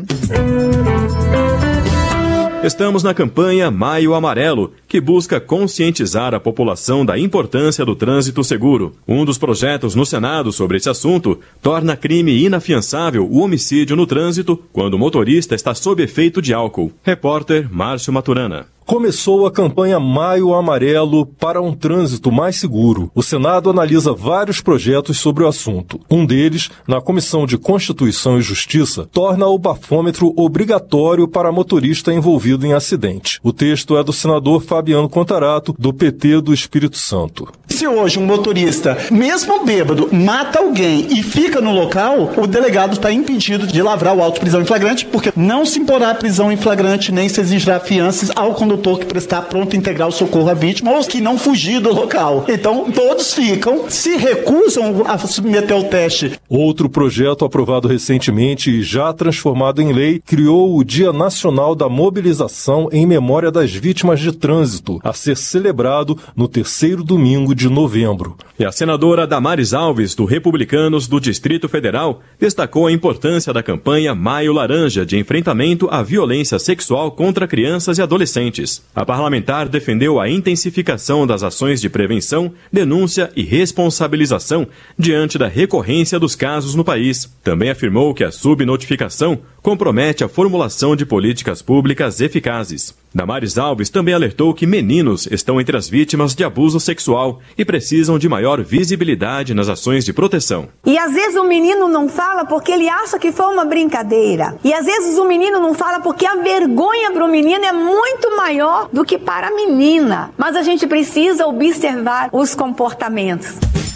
Estamos na campanha Maio Amarelo, que busca conscientizar a população da importância do trânsito seguro. Um dos projetos no Senado sobre esse assunto torna crime inafiançável o homicídio no trânsito quando o motorista está sob efeito de álcool. Repórter Márcio Maturana. Começou a campanha Maio Amarelo para um trânsito mais seguro. O Senado analisa vários projetos sobre o assunto. Um deles, na Comissão de Constituição e Justiça, torna o bafômetro obrigatório para motorista envolvido em acidente. O texto é do senador Fabiano Contarato, do PT do Espírito Santo. Se hoje um motorista, mesmo bêbado, mata alguém e fica no local, o delegado está impedido de lavrar o auto de prisão em flagrante, porque não se imporá prisão em flagrante nem se exigirá fianças ao condutor que prestar pronto integral socorro à vítima ou que não fugir do local. Então, todos ficam, se recusam a submeter ao teste. Outro projeto aprovado recentemente e já transformado em lei criou o Dia Nacional da Mobilização em memória das vítimas de trânsito, a ser celebrado no terceiro domingo de novembro. E a senadora Damares Alves, do Republicanos do Distrito Federal, destacou a importância da campanha Maio Laranja de enfrentamento à violência sexual contra crianças e adolescentes. A parlamentar defendeu a intensificação das ações de prevenção, denúncia e responsabilização diante da recorrência dos casos no país. Também afirmou que a subnotificação compromete a formulação de políticas públicas eficazes. Damares Alves também alertou que meninos estão entre as vítimas de abuso sexual e precisam de maior visibilidade nas ações de proteção. E às vezes o menino não fala porque ele acha que foi uma brincadeira. E às vezes o menino não fala porque a vergonha para o menino é muito maior do que para a menina. Mas a gente precisa observar os comportamentos.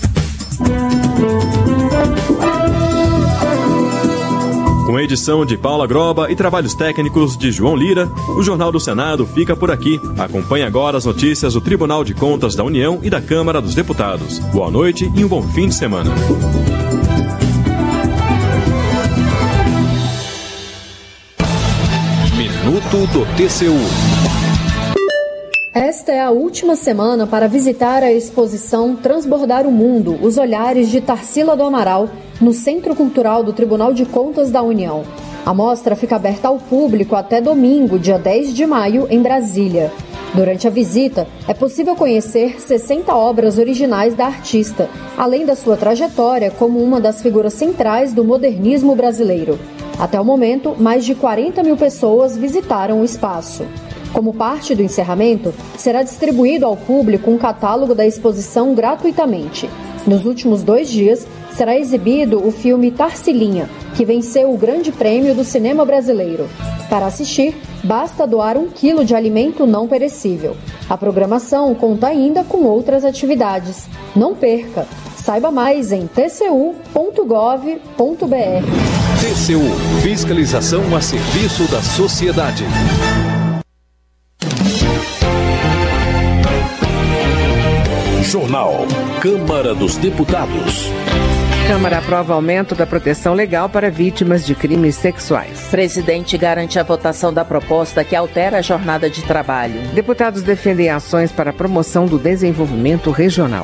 Com a edição de Paula Groba e trabalhos técnicos de João Lira, o Jornal do Senado fica por aqui. Acompanhe agora as notícias do Tribunal de Contas da União e da Câmara dos Deputados. Boa noite e um bom fim de semana. Minuto do TCU. Esta é a última semana para visitar a exposição Transbordar o Mundo, os olhares de Tarsila do Amaral, no Centro Cultural do Tribunal de Contas da União. A mostra fica aberta ao público até domingo, dia 10 de maio, em Brasília. Durante a visita, é possível conhecer 60 obras originais da artista, além da sua trajetória como uma das figuras centrais do modernismo brasileiro. Até o momento, mais de 40 mil pessoas visitaram o espaço. Como parte do encerramento, será distribuído ao público um catálogo da exposição gratuitamente. Nos últimos 2 dias, será exibido o filme Tarsilinha, que venceu o Grande Prêmio do Cinema Brasileiro. Para assistir, basta doar 1 quilo de alimento não perecível. A programação conta ainda com outras atividades. Não perca! Saiba mais em tcu.gov.br. TCU. Fiscalização a serviço da sociedade. Jornal. Câmara dos Deputados. Câmara aprova aumento da proteção legal para vítimas de crimes sexuais. Presidente garante a votação da proposta que altera a jornada de trabalho. Deputados defendem ações para a promoção do desenvolvimento regional.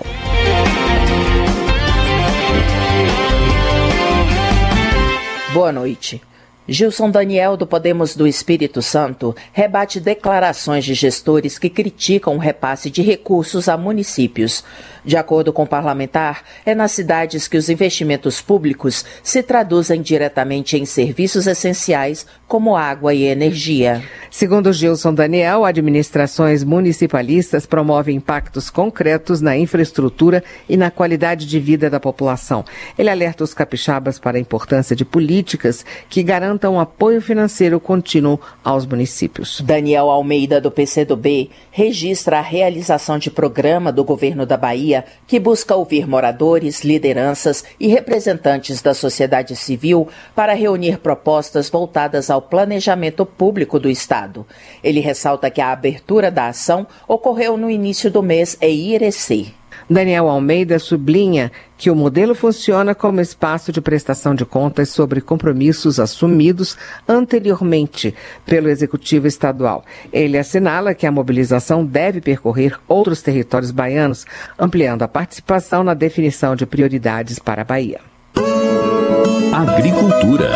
Boa noite. Gilson Daniel, do Podemos do Espírito Santo, rebate declarações de gestores que criticam o repasse de recursos a municípios. De acordo com o parlamentar, é nas cidades que os investimentos públicos se traduzem diretamente em serviços essenciais, como água e energia. Segundo Gilson Daniel, administrações municipalistas promovem impactos concretos na infraestrutura e na qualidade de vida da população. Ele alerta os capixabas para a importância de políticas que garantam apoio financeiro contínuo aos municípios. Daniel Almeida, do PCdoB, registra a realização de programa do governo da Bahia que busca ouvir moradores, lideranças e representantes da sociedade civil para reunir propostas voltadas ao planejamento público do Estado. Ele ressalta que a abertura da ação ocorreu no início do mês em Irecê. Daniel Almeida sublinha que o modelo funciona como espaço de prestação de contas sobre compromissos assumidos anteriormente pelo Executivo Estadual. Ele assinala que a mobilização deve percorrer outros territórios baianos, ampliando a participação na definição de prioridades para a Bahia. Agricultura.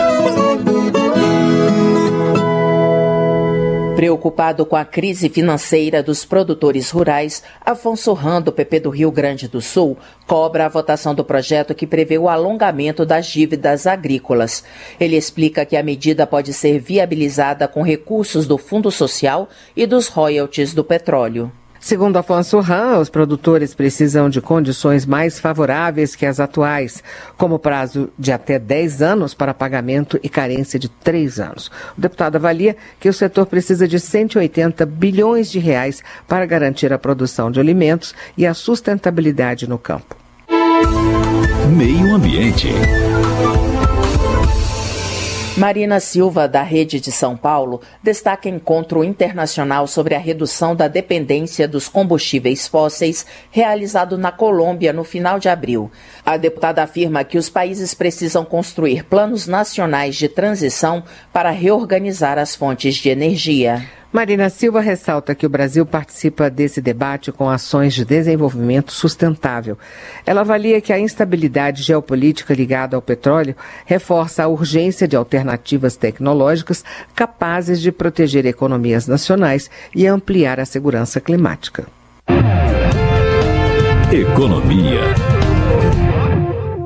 Preocupado com a crise financeira dos produtores rurais, Afonso Ram, do PP do Rio Grande do Sul, cobra a votação do projeto que prevê o alongamento das dívidas agrícolas. Ele explica que a medida pode ser viabilizada com recursos do Fundo Social e dos royalties do petróleo. Segundo Afonso Ram, os produtores precisam de condições mais favoráveis que as atuais, como prazo de até 10 anos para pagamento e carência de 3 anos. O deputado avalia que o setor precisa de 180 bilhões de reais para garantir a produção de alimentos e a sustentabilidade no campo. Meio Ambiente. Marina Silva, da Rede de São Paulo, destaca encontro internacional sobre a redução da dependência dos combustíveis fósseis realizado na Colômbia no final de abril. A deputada afirma que os países precisam construir planos nacionais de transição para reorganizar as fontes de energia. Marina Silva ressalta que o Brasil participa desse debate com ações de desenvolvimento sustentável. Ela avalia que a instabilidade geopolítica ligada ao petróleo reforça a urgência de alternativas tecnológicas capazes de proteger economias nacionais e ampliar a segurança climática. Economia.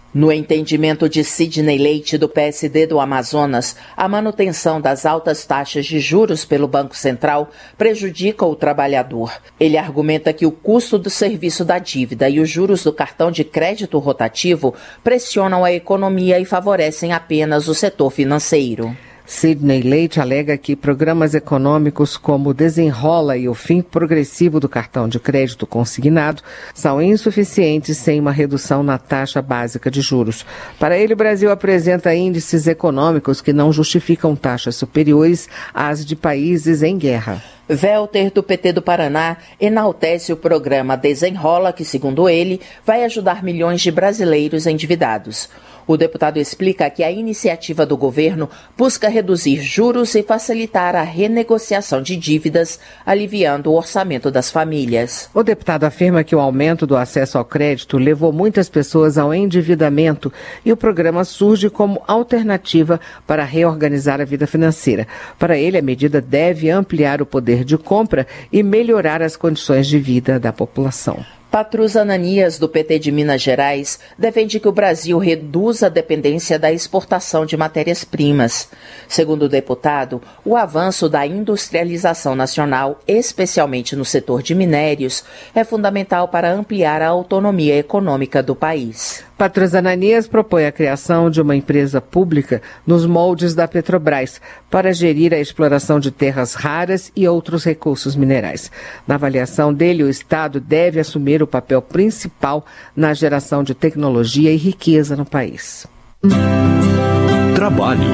No entendimento de Sidney Leite, do PSD do Amazonas, a manutenção das altas taxas de juros pelo Banco Central prejudica o trabalhador. Ele argumenta que o custo do serviço da dívida e os juros do cartão de crédito rotativo pressionam a economia e favorecem apenas o setor financeiro. Sidney Leite alega que programas econômicos como o Desenrola e o fim progressivo do cartão de crédito consignado são insuficientes sem uma redução na taxa básica de juros. Para ele, o Brasil apresenta índices econômicos que não justificam taxas superiores às de países em guerra. Welter, do PT do Paraná, enaltece o programa Desenrola, que, segundo ele, vai ajudar milhões de brasileiros endividados. O deputado explica que a iniciativa do governo busca reduzir juros e facilitar a renegociação de dívidas, aliviando o orçamento das famílias. O deputado afirma que o aumento do acesso ao crédito levou muitas pessoas ao endividamento e o programa surge como alternativa para reorganizar a vida financeira. Para ele, a medida deve ampliar o poder de compra e melhorar as condições de vida da população. Patrus Ananias, do PT de Minas Gerais, defende que o Brasil reduza a dependência da exportação de matérias-primas. Segundo o deputado, o avanço da industrialização nacional, especialmente no setor de minérios, é fundamental para ampliar a autonomia econômica do país. Patrus Ananias propõe a criação de uma empresa pública nos moldes da Petrobras para gerir a exploração de terras raras e outros recursos minerais. Na avaliação dele, o Estado deve assumir o papel principal na geração de tecnologia e riqueza no país. Trabalho.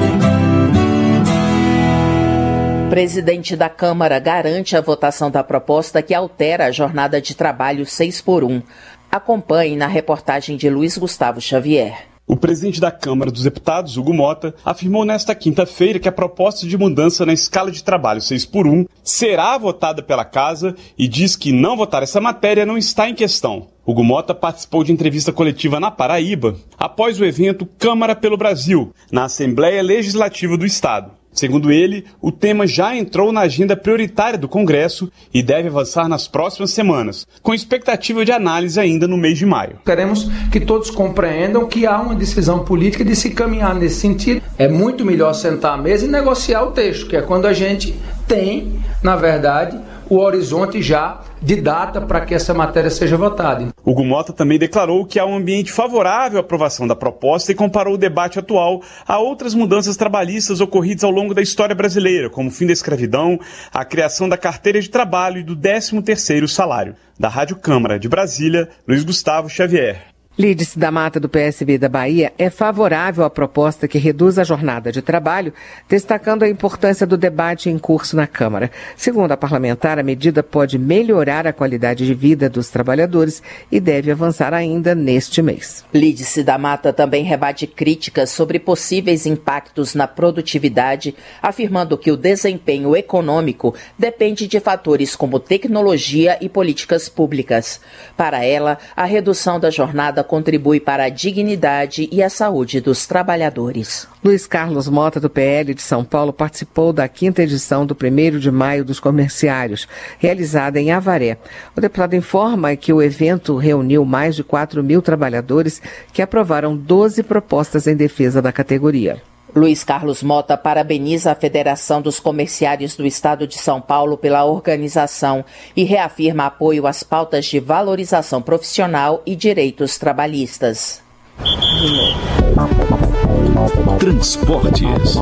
Presidente da Câmara garante a votação da proposta que altera a jornada de trabalho 6x1. Acompanhe na reportagem de Luiz Gustavo Xavier. O presidente da Câmara dos Deputados, Hugo Mota, afirmou nesta quinta-feira que a proposta de mudança na escala de trabalho 6x1 será votada pela Casa e diz que não votar essa matéria não está em questão. Hugo Mota participou de entrevista coletiva na Paraíba após o evento Câmara pelo Brasil, na Assembleia Legislativa do Estado. Segundo ele, o tema já entrou na agenda prioritária do Congresso e deve avançar nas próximas semanas, com expectativa de análise ainda no mês de maio. Queremos que todos compreendam que há uma decisão política de se caminhar nesse sentido. É muito melhor sentar à mesa e negociar o texto, que é quando a gente tem, na verdade, o horizonte já de data para que essa matéria seja votada. Hugo Mota também declarou que há um ambiente favorável à aprovação da proposta e comparou o debate atual a outras mudanças trabalhistas ocorridas ao longo da história brasileira, como o fim da escravidão, a criação da carteira de trabalho e do 13º salário. Da Rádio Câmara de Brasília, Luiz Gustavo Xavier. Lídice da Mata, do PSB da Bahia, é favorável à proposta que reduz a jornada de trabalho, destacando a importância do debate em curso na Câmara. Segundo a parlamentar, a medida pode melhorar a qualidade de vida dos trabalhadores e deve avançar ainda neste mês. Lídice da Mata também rebate críticas sobre possíveis impactos na produtividade, afirmando que o desempenho econômico depende de fatores como tecnologia e políticas públicas. Para ela, a redução da jornada contribui para a dignidade e a saúde dos trabalhadores. Luiz Carlos Mota, do PL de São Paulo, participou da 5ª edição do 1º de Maio dos Comerciários, realizada em Avaré. O deputado informa que o evento reuniu mais de 4.000 trabalhadores que aprovaram 12 propostas em defesa da categoria. Luiz Carlos Mota parabeniza a Federação dos Comerciários do Estado de São Paulo pela organização e reafirma apoio às pautas de valorização profissional e direitos trabalhistas. Transportes.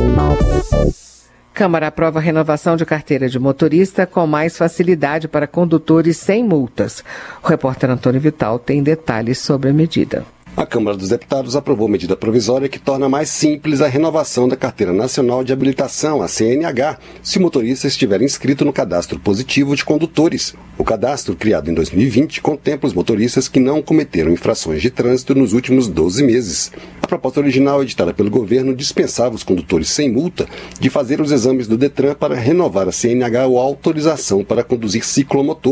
Câmara aprova a renovação de carteira de motorista com mais facilidade para condutores sem multas. O repórter Antônio Vital tem detalhes sobre a medida. A Câmara dos Deputados aprovou medida provisória que torna mais simples a renovação da Carteira Nacional de Habilitação, a CNH, se o motorista estiver inscrito no Cadastro Positivo de Condutores. O cadastro, criado em 2020, contempla os motoristas que não cometeram infrações de trânsito nos últimos 12 meses. A proposta original, editada pelo governo, dispensava os condutores sem multa de fazer os exames do Detran para renovar a CNH ou autorização para conduzir ciclomotor.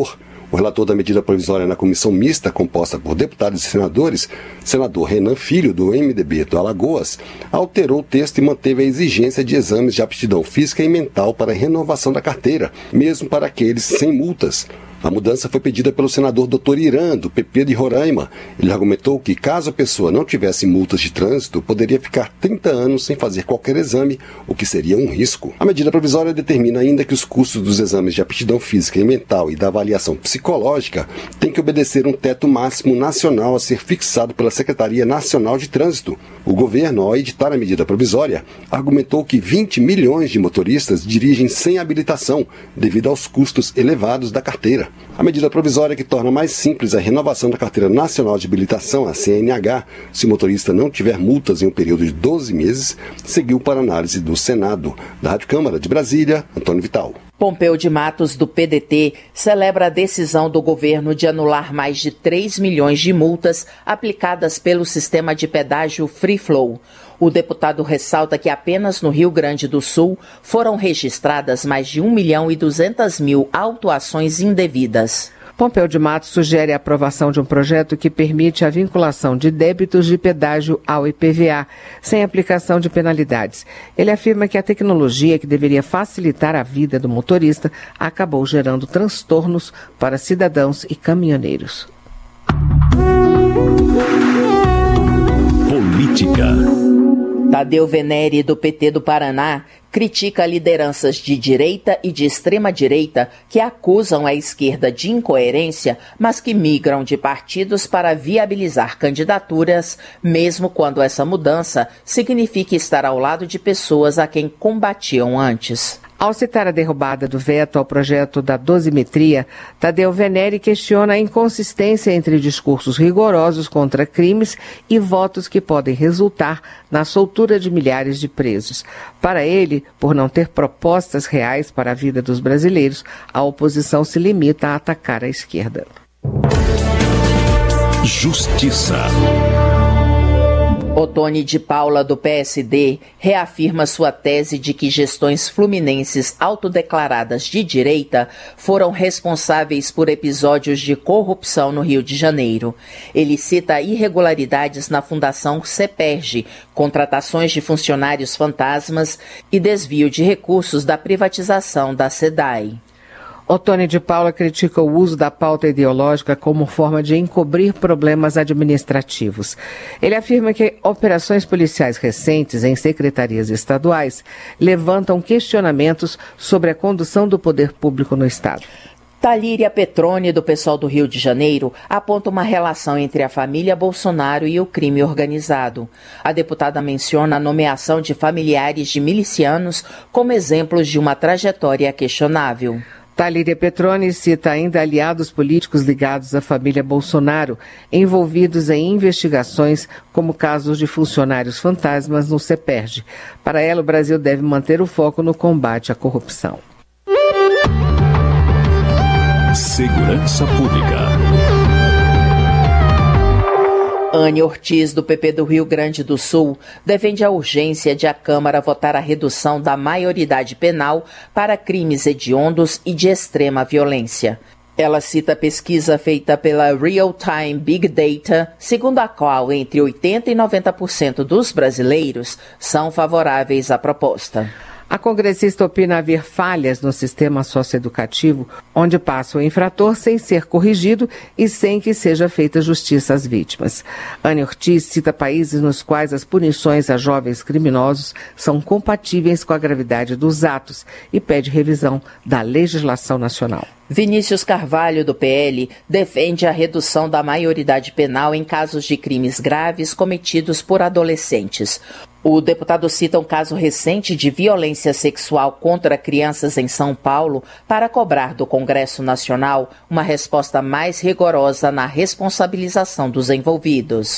O relator da medida provisória na comissão mista, composta por deputados e senadores, senador Renan Filho, do MDB do Alagoas, alterou o texto e manteve a exigência de exames de aptidão física e mental para a renovação da carteira, mesmo para aqueles sem multas. A mudança foi pedida pelo senador Dr. Irã, do PP de Roraima. Ele argumentou que, caso a pessoa não tivesse multas de trânsito, poderia ficar 30 anos sem fazer qualquer exame, o que seria um risco. A medida provisória determina ainda que os custos dos exames de aptidão física e mental e da avaliação psicológica têm que obedecer um teto máximo nacional a ser fixado pela Secretaria Nacional de Trânsito. O governo, ao editar a medida provisória, argumentou que 20 milhões de motoristas dirigem sem habilitação, devido aos custos elevados da carteira. A medida provisória que torna mais simples a renovação da Carteira Nacional de Habilitação, a CNH, se o motorista não tiver multas em um período de 12 meses, seguiu para análise do Senado. Da Rádio Câmara de Brasília, Antônio Vital. Pompeu de Matos, do PDT, celebra a decisão do governo de anular mais de 3 milhões de multas aplicadas pelo sistema de pedágio Free Flow. O deputado ressalta que apenas no Rio Grande do Sul foram registradas mais de 1.200.000 autuações indevidas. Pompeu de Matos sugere a aprovação de um projeto que permite a vinculação de débitos de pedágio ao IPVA, sem aplicação de penalidades. Ele afirma que a tecnologia que deveria facilitar a vida do motorista acabou gerando transtornos para cidadãos e caminhoneiros. Política. Tadeu Venere, do PT do Paraná, critica lideranças de direita e de extrema-direita que acusam a esquerda de incoerência, mas que migram de partidos para viabilizar candidaturas, mesmo quando essa mudança significa estar ao lado de pessoas a quem combatiam antes. Ao citar a derrubada do veto ao projeto da dosimetria, Tadeu Venere questiona a inconsistência entre discursos rigorosos contra crimes e votos que podem resultar na soltura de milhares de presos. Para ele, por não ter propostas reais para a vida dos brasileiros, a oposição se limita a atacar a esquerda. Justiça. Otone de Paula, do PSD, reafirma sua tese de que gestões fluminenses autodeclaradas de direita foram responsáveis por episódios de corrupção no Rio de Janeiro. Ele cita irregularidades na Fundação CEPERJ, contratações de funcionários fantasmas e desvio de recursos da privatização da SEDAI. Otone de Paula critica o uso da pauta ideológica como forma de encobrir problemas administrativos. Ele afirma que operações policiais recentes em secretarias estaduais levantam questionamentos sobre a condução do poder público no Estado. Talíria Petroni, do PSOL do Rio de Janeiro, aponta uma relação entre a família Bolsonaro e o crime organizado. A deputada menciona a nomeação de familiares de milicianos como exemplos de uma trajetória questionável. Talíria Petroni cita ainda aliados políticos ligados à família Bolsonaro, envolvidos em investigações como casos de funcionários fantasmas no CEPERJ. Para ela, o Brasil deve manter o foco no combate à corrupção. Segurança Pública. Anne Ortiz, do PP do Rio Grande do Sul, defende a urgência de a Câmara votar a redução da maioridade penal para crimes hediondos e de extrema violência. Ela cita a pesquisa feita pela Real Time Big Data, segundo a qual entre 80% e 90% dos brasileiros são favoráveis à proposta. A congressista opina haver falhas no sistema socioeducativo, onde passa o infrator sem ser corrigido e sem que seja feita justiça às vítimas. Anne Ortiz cita países nos quais as punições a jovens criminosos são compatíveis com a gravidade dos atos e pede revisão da legislação nacional. Vinícius Carvalho, do PL, defende a redução da maioridade penal em casos de crimes graves cometidos por adolescentes. O deputado cita um caso recente de violência sexual contra crianças em São Paulo para cobrar do Congresso Nacional uma resposta mais rigorosa na responsabilização dos envolvidos.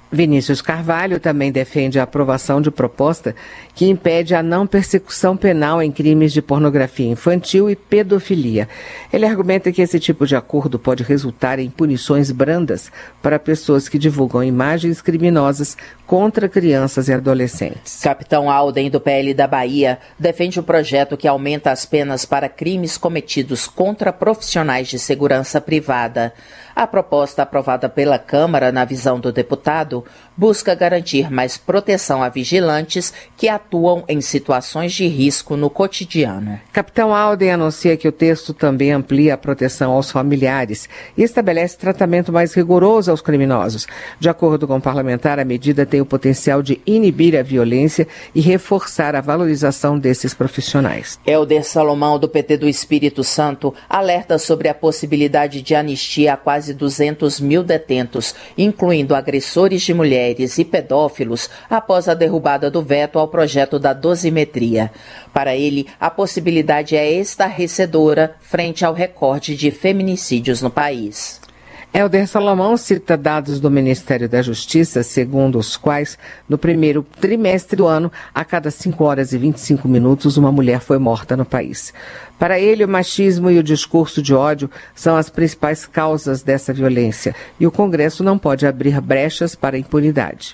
Vinícius Carvalho também defende a aprovação de proposta que impede a não persecução penal em crimes de pornografia infantil e pedofilia. Ele argumenta que esse tipo de acordo pode resultar em punições brandas para pessoas que divulgam imagens criminosas contra crianças e adolescentes. Capitão Alden, do PL da Bahia, defende o projeto que aumenta as penas para crimes cometidos contra profissionais de segurança privada. A proposta aprovada pela Câmara, na visão do deputado, busca garantir mais proteção a vigilantes que atuam em situações de risco no cotidiano. Capitão Alden anuncia que o texto também amplia a proteção aos familiares e estabelece tratamento mais rigoroso aos criminosos. De acordo com o parlamentar, a medida tem o potencial de inibir a violência e reforçar a valorização desses profissionais. Helder Salomão, do PT do Espírito Santo, alerta sobre a possibilidade de anistia a quase 200 mil detentos, incluindo agressores de mulheres e pedófilos, após a derrubada do veto ao projeto da dosimetria. Para ele, a possibilidade é estarrecedora frente ao recorde de feminicídios no país. Helder Salomão cita dados do Ministério da Justiça, segundo os quais, no primeiro trimestre do ano, a cada 5 horas e 25 minutos, uma mulher foi morta no país. Para ele, o machismo e o discurso de ódio são as principais causas dessa violência, e o Congresso não pode abrir brechas para a impunidade.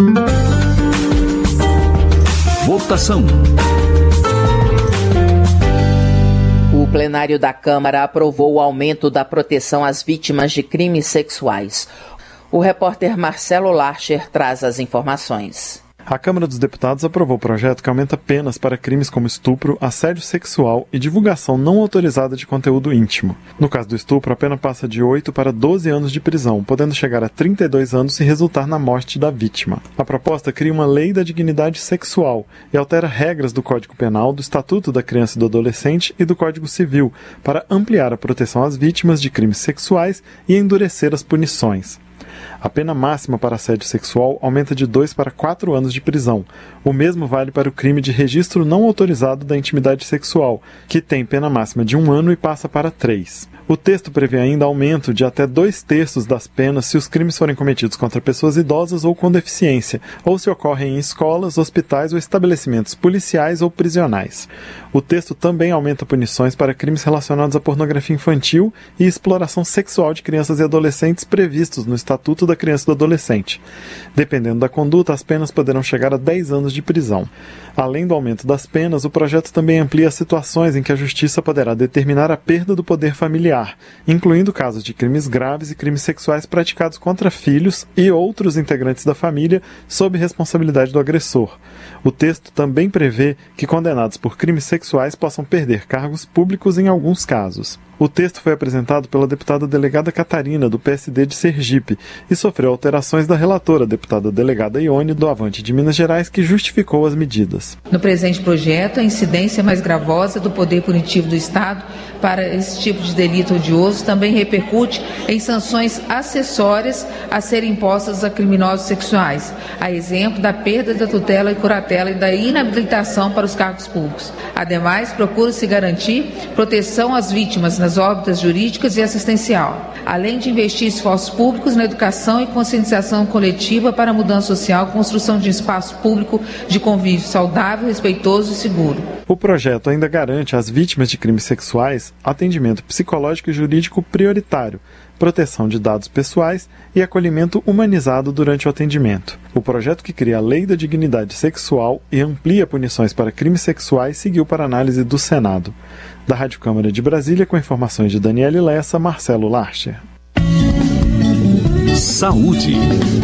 Votação. O plenário da Câmara aprovou o aumento da proteção às vítimas de crimes sexuais. O repórter Marcelo Larcher traz as informações. A Câmara dos Deputados aprovou o projeto que aumenta penas para crimes como estupro, assédio sexual e divulgação não autorizada de conteúdo íntimo. No caso do estupro, a pena passa de 8 para 12 anos de prisão, podendo chegar a 32 anos e resultar na morte da vítima. A proposta cria uma lei da dignidade sexual e altera regras do Código Penal, do Estatuto da Criança e do Adolescente e do Código Civil para ampliar a proteção às vítimas de crimes sexuais e endurecer as punições. A pena máxima para assédio sexual aumenta de 2 para 4 anos de prisão. O mesmo vale para o crime de registro não autorizado da intimidade sexual, que tem pena máxima de 1 ano e passa para 3. O texto prevê ainda aumento de até 2/3 das penas se os crimes forem cometidos contra pessoas idosas ou com deficiência, ou se ocorrem em escolas, hospitais ou estabelecimentos policiais ou prisionais. O texto também aumenta punições para crimes relacionados à pornografia infantil e exploração sexual de crianças e adolescentes previstos no Estatuto da Criança e do Adolescente. Dependendo da conduta, as penas poderão chegar a 10 anos de prisão. Além do aumento das penas, o projeto também amplia as situações em que a Justiça poderá determinar a perda do poder familiar, incluindo casos de crimes graves e crimes sexuais praticados contra filhos e outros integrantes da família sob responsabilidade do agressor. O texto também prevê que condenados por crimes sexuais possam perder cargos públicos em alguns casos. O texto foi apresentado pela deputada delegada Catarina, do PSD de Sergipe, e sofreu alterações da relatora, deputada delegada Ione, do Avante de Minas Gerais, que justificou as medidas. No presente projeto, a incidência mais gravosa do poder punitivo do Estado para esse tipo de delito odioso também repercute em sanções acessórias a serem impostas a criminosos sexuais, a exemplo da perda da tutela e curatela e da inabilitação para os cargos públicos. Ademais, procura-se garantir proteção às vítimas nas órbitas jurídicas e assistencial, além de investir esforços públicos na educação e conscientização coletiva para a mudança social, construção de espaço público de convívio saudável, respeitoso e seguro. O projeto ainda garante às vítimas de crimes sexuais atendimento psicológico e jurídico prioritário, proteção de dados pessoais e acolhimento humanizado durante o atendimento. O projeto que cria a Lei da Dignidade Sexual e amplia punições para crimes sexuais seguiu para análise do Senado. Da Rádio Câmara de Brasília, com informações de Daniele Lessa, Marcelo Larcher. Saúde.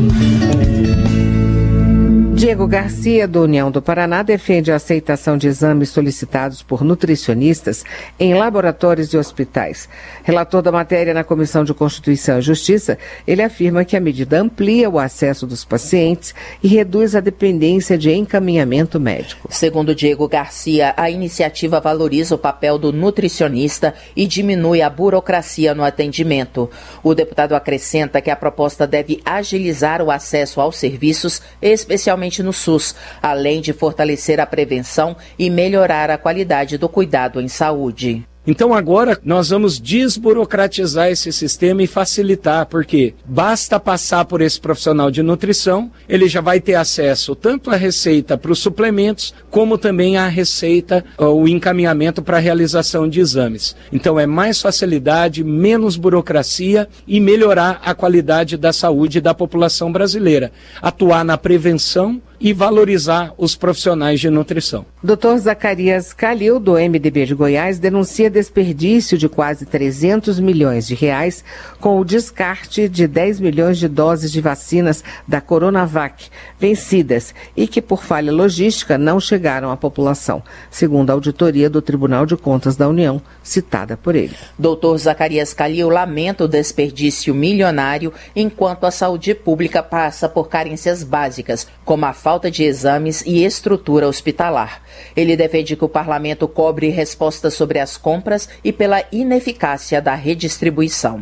Diego Garcia, do União do Paraná, defende a aceitação de exames solicitados por nutricionistas em laboratórios e hospitais. Relator da matéria na Comissão de Constituição e Justiça, ele afirma que a medida amplia o acesso dos pacientes e reduz a dependência de encaminhamento médico. Segundo Diego Garcia, a iniciativa valoriza o papel do nutricionista e diminui a burocracia no atendimento. O deputado acrescenta que a proposta deve agilizar o acesso aos serviços, especialmente no SUS, além de fortalecer a prevenção e melhorar a qualidade do cuidado em saúde. Então agora nós vamos desburocratizar esse sistema e facilitar, porque basta passar por esse profissional de nutrição, ele já vai ter acesso tanto à receita para os suplementos, como também à receita, o encaminhamento para a realização de exames. Então é mais facilidade, menos burocracia e melhorar a qualidade da saúde da população brasileira. Atuar na prevenção e valorizar os profissionais de nutrição. Dr. Zacarias Calil, do MDB de Goiás, denuncia desperdício de quase 300 milhões de reais com o descarte de 10 milhões de doses de vacinas da Coronavac vencidas e que, por falha logística, não chegaram à população, segundo a auditoria do Tribunal de Contas da União, citada por ele. Dr. Zacarias Calil lamenta o desperdício milionário enquanto a saúde pública passa por carências básicas, como a falta de exames e estrutura hospitalar. Ele defende que o parlamento cobre respostas sobre as compras e pela ineficácia da redistribuição.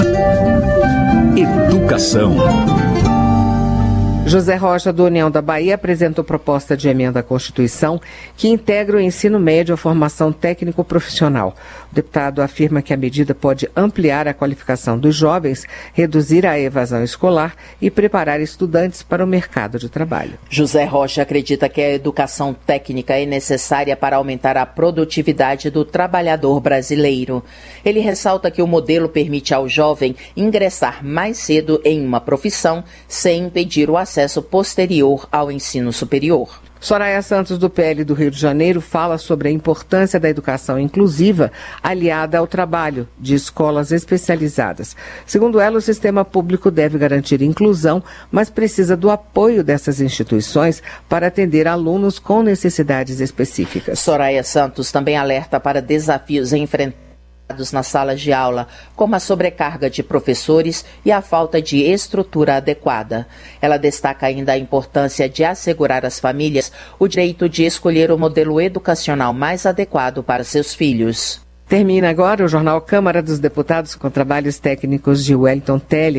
Educação. José Rocha, do União da Bahia, apresentou proposta de emenda à Constituição que integra o ensino médio à formação técnico-profissional. O deputado afirma que a medida pode ampliar a qualificação dos jovens, reduzir a evasão escolar e preparar estudantes para o mercado de trabalho. José Rocha acredita que a educação técnica é necessária para aumentar a produtividade do trabalhador brasileiro. Ele ressalta que o modelo permite ao jovem ingressar mais cedo em uma profissão sem impedir o acesso posterior ao ensino superior. Soraya Santos, do PL do Rio de Janeiro, fala sobre a importância da educação inclusiva aliada ao trabalho de escolas especializadas. Segundo ela, o sistema público deve garantir inclusão, mas precisa do apoio dessas instituições para atender alunos com necessidades específicas. Soraya Santos também alerta para desafios enfrentados nas salas de aula, como a sobrecarga de professores e a falta de estrutura adequada. Ela destaca ainda a importância de assegurar às famílias o direito de escolher o modelo educacional mais adequado para seus filhos. Termina agora o jornal Câmara dos Deputados com trabalhos técnicos de Wellington Teles.